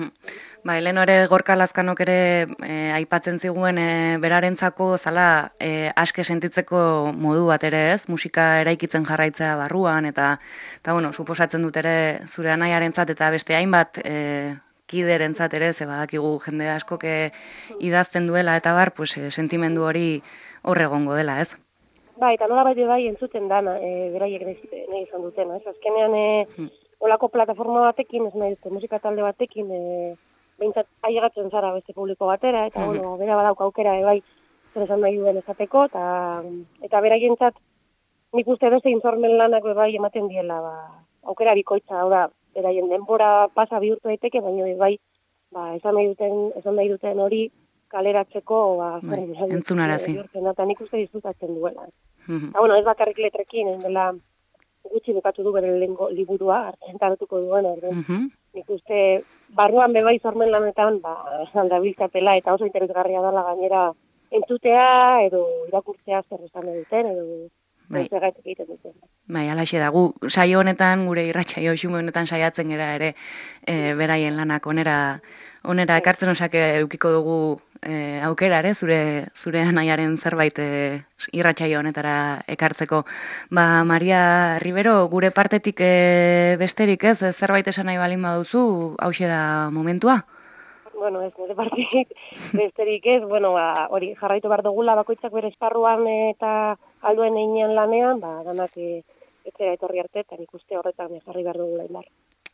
Ba, Eleno ere Gorka Lazkanok ere e, aipatzen ziguen e, berarentzako zala e, aske sentitzeko modu bat ere ez, musika eraikitzen jarraitzea barruan, eta, eta bueno, suposatzen dut ere zure anaiarentzat eta beste hainbat e, kiderentzat ere, ze badakigu jende askok e, idazten duela eta bar, pues, e, sentimendu hori hor egongo dela, ez? Ba, eta nola bai bai entzuten dana, e, beraiek nahi izan dutena, ez? Azkenean, e, hmm. olako plataforma batekin, ez nahi dute, musika talde batekin, e, behintzat ailegatzen zara beste publiko batera, eta, hmm. bueno, bera badauk aukera, e, bai, zer esan nahi duen esateko, eta, eta beraientzat, nik uste doze informen lanak bai ematen diela, ba, aukera bikoitza, hau da, beraien denbora pasa bihurtu daiteke, baina bai, ba, esan nahi duten, esan nahi duten hori, kaleratzeko, ba, bai, entzunarazi. Eta nik uste disfrutatzen duela. Mm-hmm. Eta, bueno, ez bakarrik letrekin, ez dela gutxi bukatu du bere lehenko liburua, artentaratuko duen, mm-hmm. nik uste barruan bebai zormen lanetan, ba, aldabiltzatela, eta oso interesgarria dela gainera entzutea, edo irakurtzea zer esan duten, edo bai. Zergaitik egiten duten. Bai, alaxe da, gu saio honetan, gure irratsaio xume honetan saiatzen gera ere, e, beraien lanak onera, onera ekartzen osake eukiko dugu e, aukera ere, zure, zure anaiaren zerbait e, irratsaio honetara ekartzeko. Ba, Maria Rivero, gure partetik e, besterik ez, zerbait esan nahi balin baduzu, hauxe da momentua? Bueno, ez, nire partetik besterik ez, bueno, ba, hori jarraitu behar dugula bakoitzak bere esparruan eta alduen einean lanean, ba, danak e, etzera etorri arte, eta nik uste horretan jarri behar dugula indar.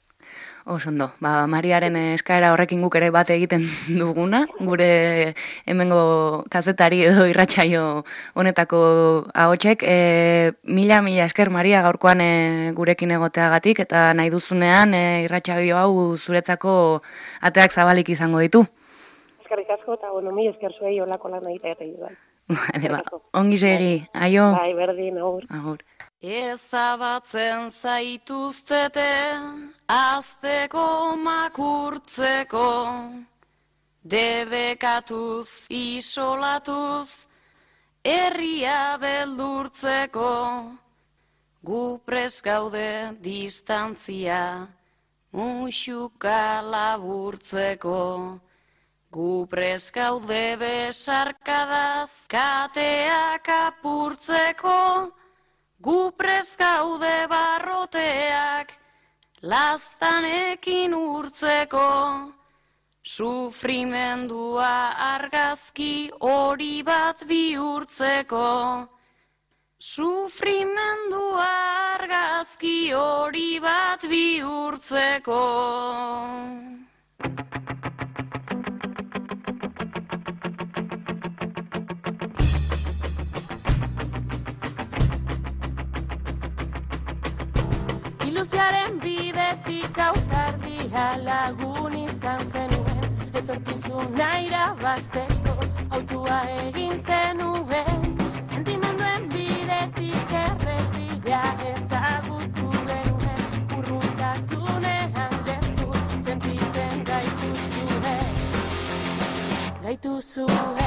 Osondo, ba, Mariaren eskaera horrekin guk ere bat egiten duguna, gure hemengo kazetari edo irratsaio honetako ahotsek. E, mila, mila esker, Maria, gaurkoan e, gurekin egoteagatik, eta nahi duzunean e, irratsaio hau zuretzako ateak zabalik izango ditu. Eskerrik asko, eta bueno, mila esker zuei olako lan egitea eta dudan. Vale, ba, ongi segi, aio. Bai, berdin, agur. Agur. Ezabatzen zaituztete, azteko makurtzeko, debekatuz, isolatuz, herria beldurtzeko, gu prest gaude distantzia, musuka laburtzeko, gu prest gaude besarkadaz, kateak apurtzeko, gu prest gaude barroteak, laztanekin urtzeko, sufrimendua argazki hori bat bihurtzeko, sufrimendua argazki hori bat bihurtzeko. Ilusiaren bidetik gauzardia lagun izan zenuen, etorkizuna irabazteko autua egin zenuen, sentimenduen bidetik errepidea ezagutu genuen, urrutasunean gertu sentitzen gaituzue, gaituzue.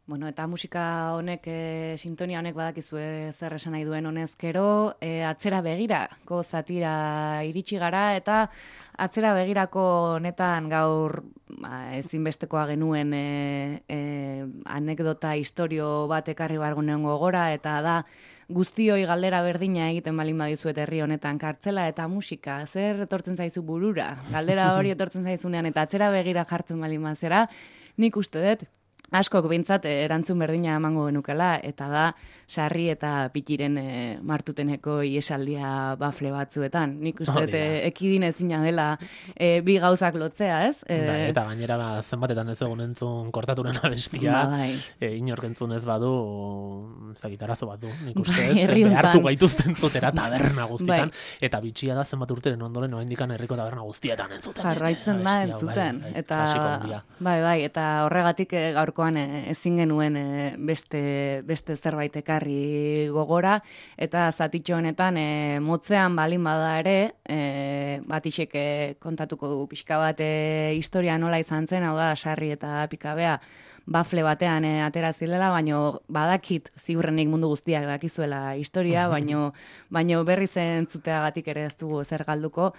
Bueno, eta musika honek, e, sintonia honek badakizue zer esan nahi duen honezkero, e, atzera begirako zatira iritsi gara, eta atzera begirako honetan gaur ba, ezinbestekoa genuen e, e, anekdota historio bat ekarri bargunen gogora, eta da guztioi galdera berdina egiten balin badizuet herri honetan, kartzela eta musika, zer etortzen zaizu burura? Galdera hori etortzen zaizunean eta atzera begira jartzen balin bazera, nik uste dut, askok behintzat erantzun berdina emango genukela, eta da sarri eta pitiren e, martuteneko iesaldia bafle batzuetan. Nik uste dut e, ekidin ezina dela e, bi gauzak lotzea, ez? E, da, eta gainera ba, zenbatetan ez egun entzun kortaturen abestia, ba, bai. e, inork entzun ez badu, ezagitarazo bat du, nik uste bai, ez, herri behartu hontan. gaituzten zutera taberna guztietan, Bai. eta bitxia da zenbat urteren ondoren oraindikan herriko taberna guztietan entzuten. Jarraitzen da abestia, entzuten. bai, bai, eta, klasiko handia. bai, bai, eta horregatik e, gaurkoan e, ezin genuen e, beste, beste zerbait ekarri gogora, eta zatitxo honetan e, motzean balin bada ere, e, batixek e, kontatuko du pixka bat e, historia nola izan zen, hau da, sarri eta pikabea, bafle batean e, atera zilela, baino badakit ziurrenik mundu guztiak dakizuela historia, baino, baino berri zen zuteagatik ere ez dugu zer galduko,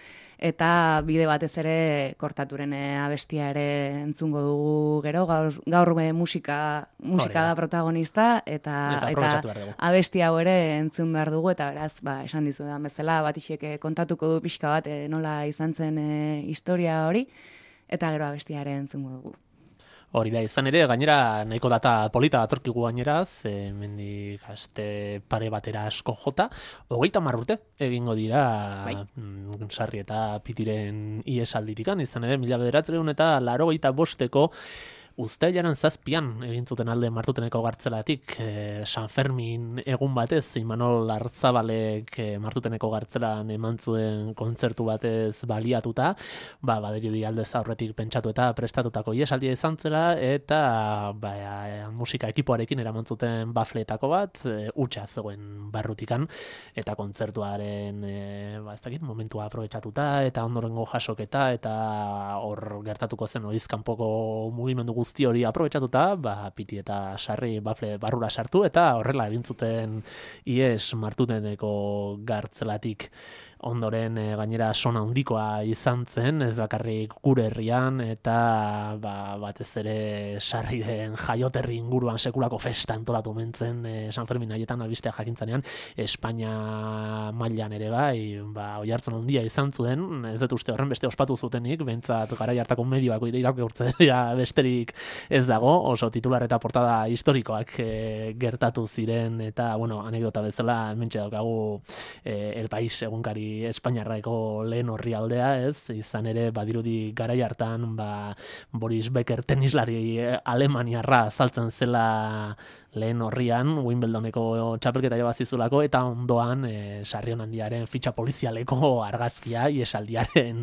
eta bide batez ere kortaturen e, abestia ere entzungo dugu gero, gaur, gaur e, musika, musika da protagonista, eta, Eta eta aprobetxatu behar dugu. abesti hau ere entzun behar dugu, eta beraz, ba, esan dizudan bezala, batixek e, kontatuko du pixka bat e, nola izan zen e, historia hori, eta gero abestia ere entzungo dugu. Hori da, izan ere, gainera nahiko data polita atorkigu gaineraz, e, mendik aste pare batera asko jota, hogeita hamar urte egingo dira Bai. mm, sarri eta pitiren iesalditikan, izan ere, mila bederatziehun eta laurogeita bosteko uztailaren zazpian egin zuten alde martuteneko gartzelatik, e, San Fermin egun batez, Imanol Arzabalek e, martuteneko gartzelan eman zuen kontzertu batez baliatuta, ba, badirudi aldez aurretik pentsatu eta prestatutako iesaldia izan zela, eta ba, e, musika ekipoarekin eraman zuten bafleetako bat, e, hutsa zegoen barrutikan, eta kontzertuaren e, ba, ez dakit, momentua aprobetxatuta, eta ondorengo jasoketa, eta hor gertatuko zen oizkanpoko mugimendu guzti hori aprobetxatuta, ba, piti eta sarri bafle barrura sartu, eta horrela egin zuten ies martuteneko gartzelatik. Ondoren e, gainera sona handikoa izan zen, ez bakarrik gure herrian, eta ba, batez ere sarriren jaioterri inguruan sekulako festa antolatu mentzen e, San Fermin haietan albistea jakintzanean, Espainia mailan ere bai, ba, oihartzun handia izan zuen, ez dut uste horren beste ospatu zutenik, behintzat garai hartako medioak irakurtzea besterik ez dago, oso titular eta portada historikoak e, gertatu ziren, eta, bueno, anekdota bezala, hementxe daukagu e, El País egunkari Espainiarraeko lehen orrialdea, ez, izan ere badirudi garai hartan ba, Boris Becker tenislari alemaniarra azaltzen zela lehen horrian, Wimbledoneko txapelketa irabazizulako, eta ondoan e, Sarrion handiaren fitxa polizialeko argazkia iesaldiaren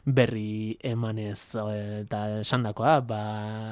berri emanez, e, eta esandakoa, ba,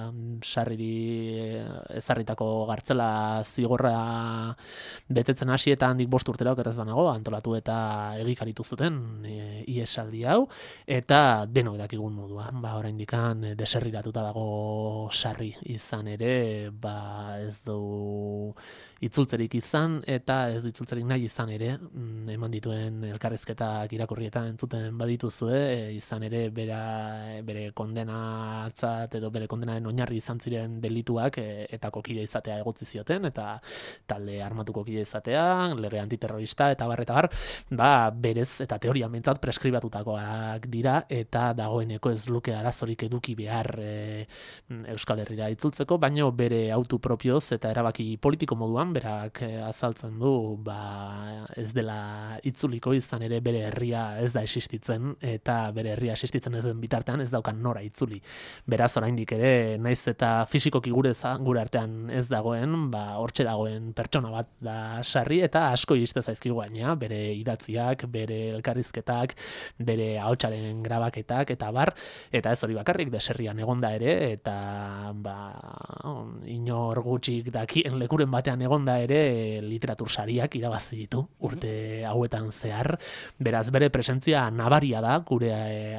Sarriri ezarritako gartzela zigorra betetzen hasi eta handik bost urtera okerrez banago, antolatu eta egikaritu zuten e, iesaldi hau, eta denok dakigun moduan, ba, oraindikan deserriratuta dago Sarri, izan ere, ba, ez du itzultzerik izan, eta ez du itzultzerik nahi izan ere, mm, eman dituen elkarrizketak irakurrietan entzuten badituzue, e, izan ere bera, bere kondenatzat edo bere kondenaren oinarri izan ziren delituak e, eta kokide izatea egotzi zioten, eta talde armatuko kide izatea, lege antiterrorista, eta bar, eta bar, ba, berez eta teoria mentzat preskribatutakoak dira, eta dagoeneko ez luke arazorik eduki behar e, Euskal Herrira itzultzeko, baino bere autu propioz eta erabaki politiko moduan berak eh, azaltzen du ba, ez dela itzuliko, izan ere bere herria ez da existitzen, eta bere herria existitzen ez den bitartean ez daukan nora itzuli. Beraz oraindik ere naiz eta fisikoki gure gure artean ez dagoen, ba hortxe dagoen pertsona bat da Sarri, eta asko iriste zaizkigu gaina, bere idatziak, bere elkarrizketak, bere ahotsaren grabaketak eta bar, eta ez hori bakarrik deserrian egonda ere, eta ba inor gutxik daki dakien lekuren batean egonda ere literatur sariak irabazi ditu urte hauetan zehar. Beraz, bere presentzia nabaria da gure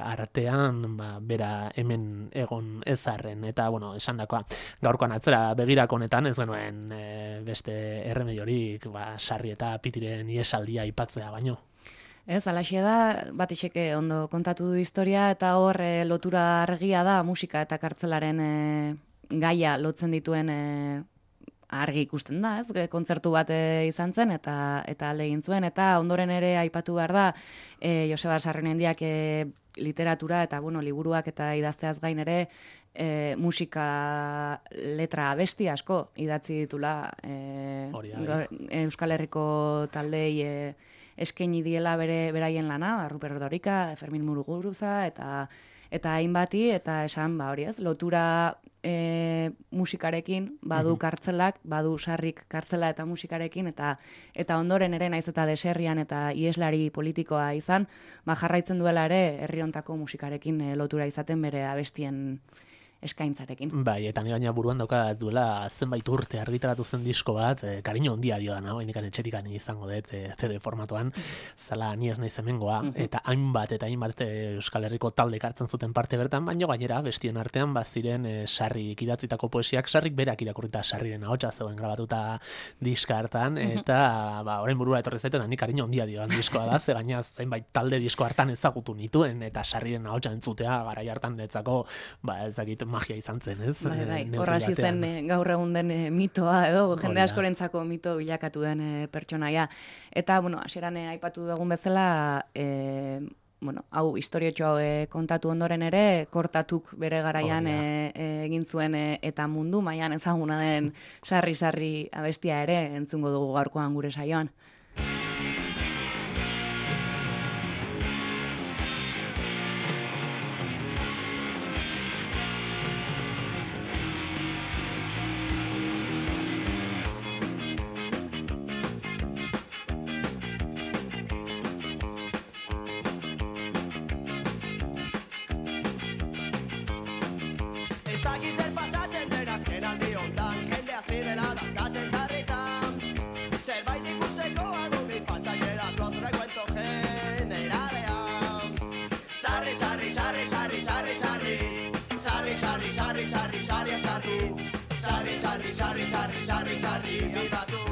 artean, ba, bera hemen egon ezarren. Eta, bueno, esandakoa, gaurkoan atzera begirak honetan ez genuen e, beste erremediorik, ba, sarri eta pitiren iesaldia aipatzea baino. Ez, alaxe da, bat iseke ondo kontatu du historia, eta hor e, lotura argia da musika eta kartzelaren e, gaia lotzen dituen e, argi ikusten da, ez? Kontzertu bat e, izan zen, eta eta alde egin zuen, eta ondoren ere aipatu behar da, e, Joseba Sarrenendiak e, literatura eta, bueno, liburuak eta idazteaz gain ere, e, musika letra abesti asko idatzi ditula e, Euskal Herriko taldei e, eskaini diela bere beraien lana, Ruper Dorika, Fermin Muruguruza eta eta hainbati, eta esan, ba hori ez, lotura e, musikarekin, badu kartzelak, badu sarrik kartzela eta musikarekin, eta eta ondoren ere naiz eta deserrian eta ieslari politikoa izan, ba jarraitzen duela ere herri hontako musikarekin e, lotura izaten bere abestien eskaintzarekin. Bai, eta ni gaina buruan dauka duela zenbait urte argitaratu zen disko bat, e, kariño handia dio dana, oraindikan etxerikan izango dut e, C D formatoan, zala ni ez naiz hemengoa, eta hainbat eta hainbat Euskal Herriko talde hartzen zuten parte bertan, baino gainera bestien artean baziren e, sarrik idatzitako poesiak, sarrik berak irakurrita sarriren ahotsa zegoen grabatuta diska hartan, eta ba orain burura etorri zaiten ni kariño handia dio diskoa da, ze gaina zenbait talde disko hartan ezagutu nituen eta sarriren ahotsa entzutea garai hartan netzako, ba ez dakit magia izan zen, ez? Bai, bai, horra hasi zen e, gaur egun den e, mitoa, edo, jende askorentzako mito bilakatu den e, pertsonaia. Eta, bueno, hasieran e, aipatu dugun bezala, e, bueno, hau historiotxo hau e, kontatu ondoren ere, kortatuk bere garaian e, e, egin zuen e, eta mundu mailan ezaguna den sarri-sarri abestia ere entzungo dugu gaurkoan gure saioan. Sarri, sarri, sarri, sarri, sarri, eskatu.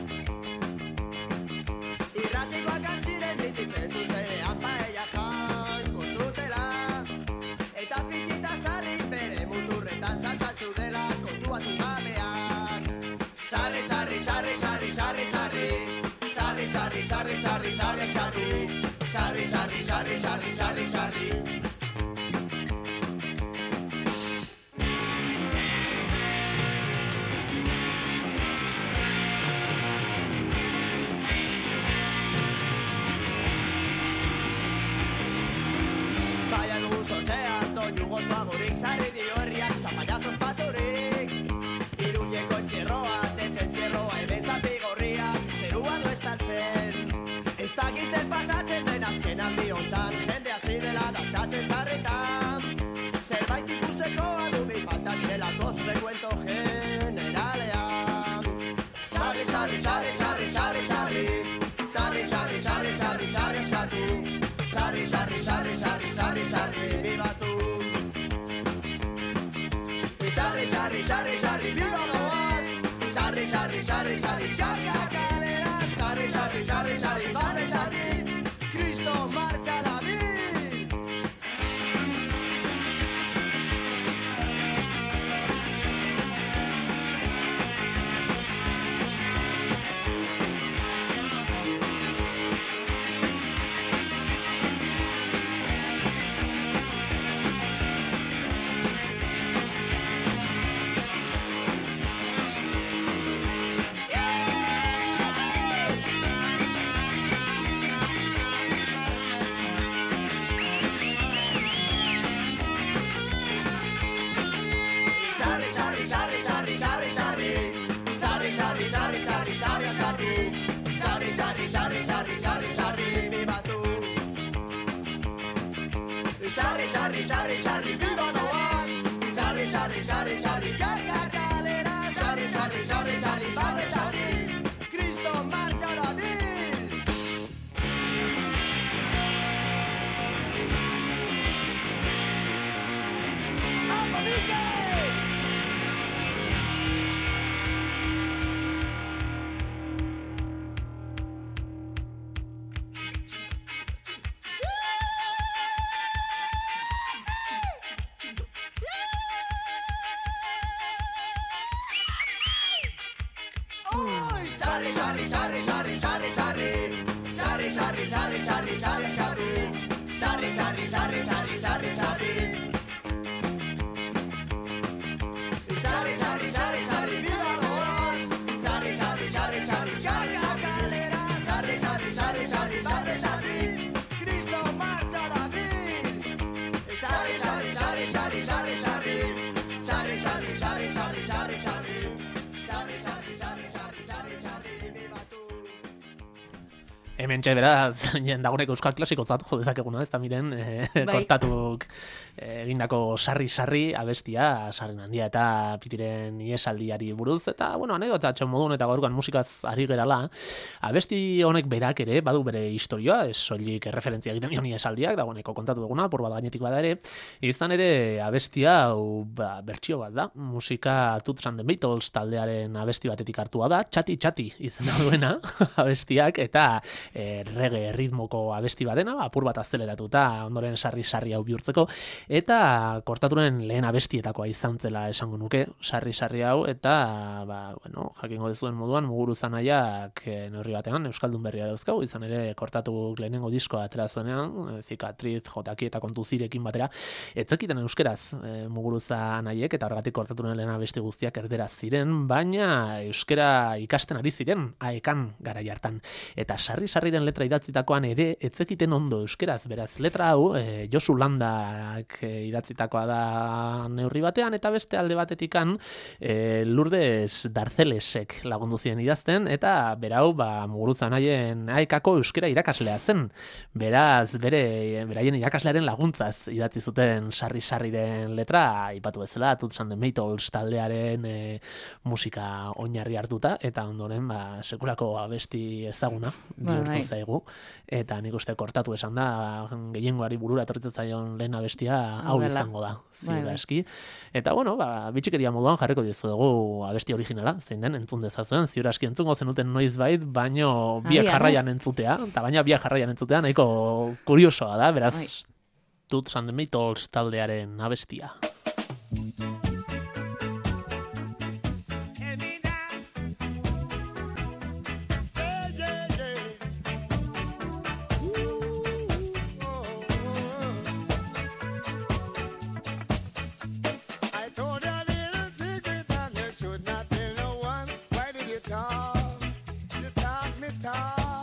Irratikoak antziren bititzen zuzenean paella janko zutela. Eta pitita sarri bere muturretan saltzan zudela kontuatu gabeak. Sarri, sarri, sarri, sarri, sarri, sarri. Sarri, sarri, sarri, sarri, sarri, sarri. Sarri, sarri, sarri, sarri, sarri, sarri. Sortean doinu gozoagorik sarri dio herriak zapallazos paturik. Iruñeko entxerroa, desentxerroa, hemen zapigorriak, zerua du estaltzen. Ez dakiz zer pasatzen den azken aldi hontan, jende hasi dela dantzatzen zarretan. Zerbait ikusteko adumi falta direlako zure kuento generalean. Sarri, sarri, sarri, sarri, sarri, sarri. Sarri, sarri, sarri, sarri, sarri, sarri. Sarri, sarri, sarri, sarri, sarri, sarri, viva tu. Sarri, sarri, sarri, sarri, viva Loas. Sarri, sarri, sarri, sarri, sarri, calera. Sarri, sarri, sarri, sarri, sarri, sarri. Cristo marcha la vida. Sarri, sarri, sarri, sarri, viva Loas. Sarri, sarri, sarri, sarri, sarri, calera. Sarri, sarri, sarri. sarri, sarri, sarri, sarri, Kristo martxa dabil. Apa, Mike! Sarri, sarri, sarri, sarri, sarri, sarri, sarri, sarri, sarri, sarri, sarri, sarri, sarri, sarri, sarri, sarri, sarri, sarri. Sarri, sarri, sarri, sarri, viva vos. Sarri, sarri, sarri, sarri, sarri, a kalera. Sarri, sarri, sarri, sarri, sarri, sarri, Kristo martxa dabil. Sarri, sarri, sarri, sarri, sarri, sarri, sarri, sarri, sarri, sarri, sarri, sarri. Hemen txe beraz, dagoeneko euskal klasikotzat jo dezakeguna, ez da miren, e, Bai. kortatuk egindako sarri-sarri abestia, sarren handia eta pitiren iesaldiari buruz, eta, bueno, anekdotatxo modun eta gaurkoan musikaz ari gerala, abesti honek berak ere, badu bere historioa, ez soilik referentzia egiten dion iesaldiak, dagoeneko kontatu duguna, por bat gainetik bada ere, izan ere abestia, hau, ba, bertsio bat da, musika Toots and the Maytals taldearen abesti batetik hartua da, txati-txati izena duena abestiak, eta E, reggae ritmoko abesti badena, apur bat azeleratuta ondoren sarri-sarri hau bihurtzeko, eta kortaturen lehen abestietakoa izan zela esango nuke, sarri-sarri hau, eta ba, bueno, jakingo dezuen moduan Muguruza Nahiak e, neurri batean euskaldun berria dauzkau, izan ere kortatuk lehenengo diskoa atera zuenean, e, Zikatriz, Jotaki eta Kontuzirekin batera, etzekiten euskeraz e, Muguruza Nahiek, eta horregatik kortaturen lehen abesti guztiak erderaz ziren, baina euskera ikasten ari ziren, aekan garai hartan, eta sarri sarriren letra idatzitakoan ere etzekiten ondo euskeraz, beraz letra hau e, Josu Landak e, idatzitakoa da neurri batean, eta beste alde batetikan e, Lourdes Darcelesek lagundu zien idazten, eta berau ba, Muguruza Nahien aekako euskera irakaslea zen, beraz bere beraien irakaslearen laguntzaz idatzi zuten sarri-sarriren letra, aipatu bezala Toots and the Maytals taldearen e, musika oinarri hartuta, eta ondoren ba, sekulako abesti ezaguna bihurtu bai. zaigu, eta nik uste kortatu esan da, gehiengoari burura etortzen zaion lehen abestia hau Hala. izango da, Bai, bai. ziur aski. Eta bueno, ba, bitxikeria moduan jarriko dizuegu abesti originala, zein den entzun dezazuen, ziur aski entzungo zenuten noizbait, baino biak Agian, jarraian ez? entzutea, eta baina biak jarraian entzutea nahiko kuriosoa da, beraz, Bai. Toots and the Maytals taldearen abestia. I told you a little secret and you should not tell no one. Why did you talk? You talk me talk.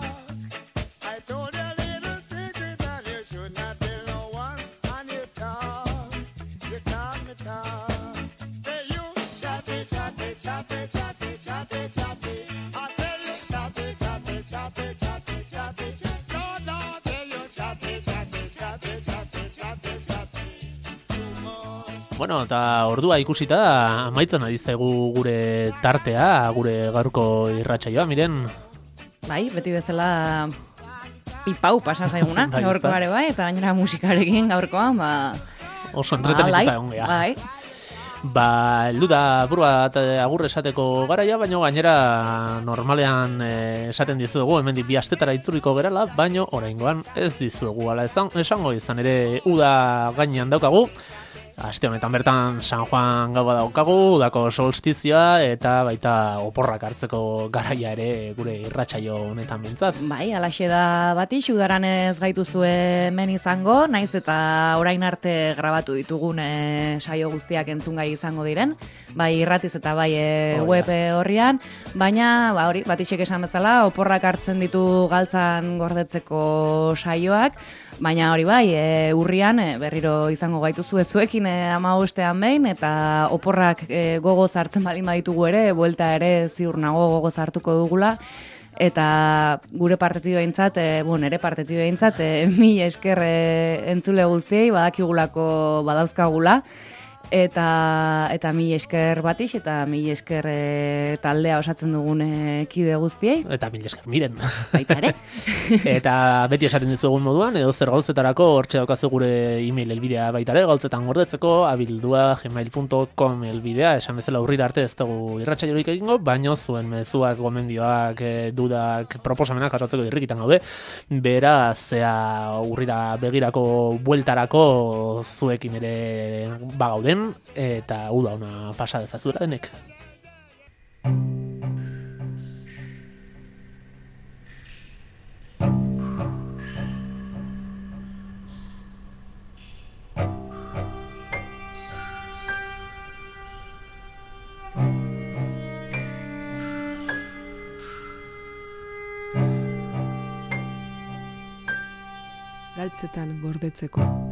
I told you a little secret and you should not tell no one. And you talk, you talk me talk. Say you chatty, chatty, chatty, chatty, chatty, chatty. I tell you chatty, chatty, chatty, chatty, chatty, chatty. Lord, Lord, tell you chatty, chatty, chatty, chatty, chatty, chatty. Too much. Bueno, eta ordua ikusita amaitzen ari zaigu gure tartea, gure gaurko irratsaioa, miren. Bai, beti bezala pipau pasa zaiguna, Bai, gaurko ezta? ere bai, eta gainera musikarekin gaurkoan, ba... Oso ba, entretenituta alai, egon gea. Bai, Ba, heldu da buru bat eh, agur esateko garaia, baina gainera normalean eh, esaten dizuegu hemendik bi astetara itzuliko gerala, baino oraingoan ez dizuegu ala esan, esango izan ere uda gainean daukagu. Aste honetan bertan San Juan gaua daukagu, udako solstizioa eta baita oporrak hartzeko garaia ere gure irratsaio honetan bintzat. bai, alaxe da batix, udaran ez gaituzue hemen izango, naiz eta orain arte grabatu ditugun e, saio guztiak entzungai izango diren, bai irratiz eta bai e, Hori da. web e, horrian, baina ba, hori, batixek esan bezala, oporrak hartzen ditu galtzan gordetzeko saioak, baina hori bai, e, urrian e, berriro izango gaituzue zuekin e, hamabostean behin, eta oporrak e, gogoz hartzen balin baditugu ere, buelta ere ziur nago gogoz hartuko dugula, eta gure partetik behintzat, e, bueno, ere partetik behintzat, e, mi esker e, entzule guztiei, badakigulako badauzkagula, Eta eta mil esker batix eta mil esker e, taldea osatzen dugun e, kide guztiei. Eta mil esker miren. Baita ere. Eta beti esaten dizuegun moduan, edo zer gauzetarako hortxe daukazu gure e-mail elbidea baita ere, gauzetan gordetzeko, abildua gmail punto com elbidea, esan bezala urrira arte ez dugu irratsaiorik egingo, baino zuen mezuak, gomendioak, e, dudak, proposamenak jasotzeko irrikitan gaude, bera zea urrira begirako bueltarako zuekin ere bagauden, eta uda ona pasa dezazura denek. Galtzetan gordetzeko.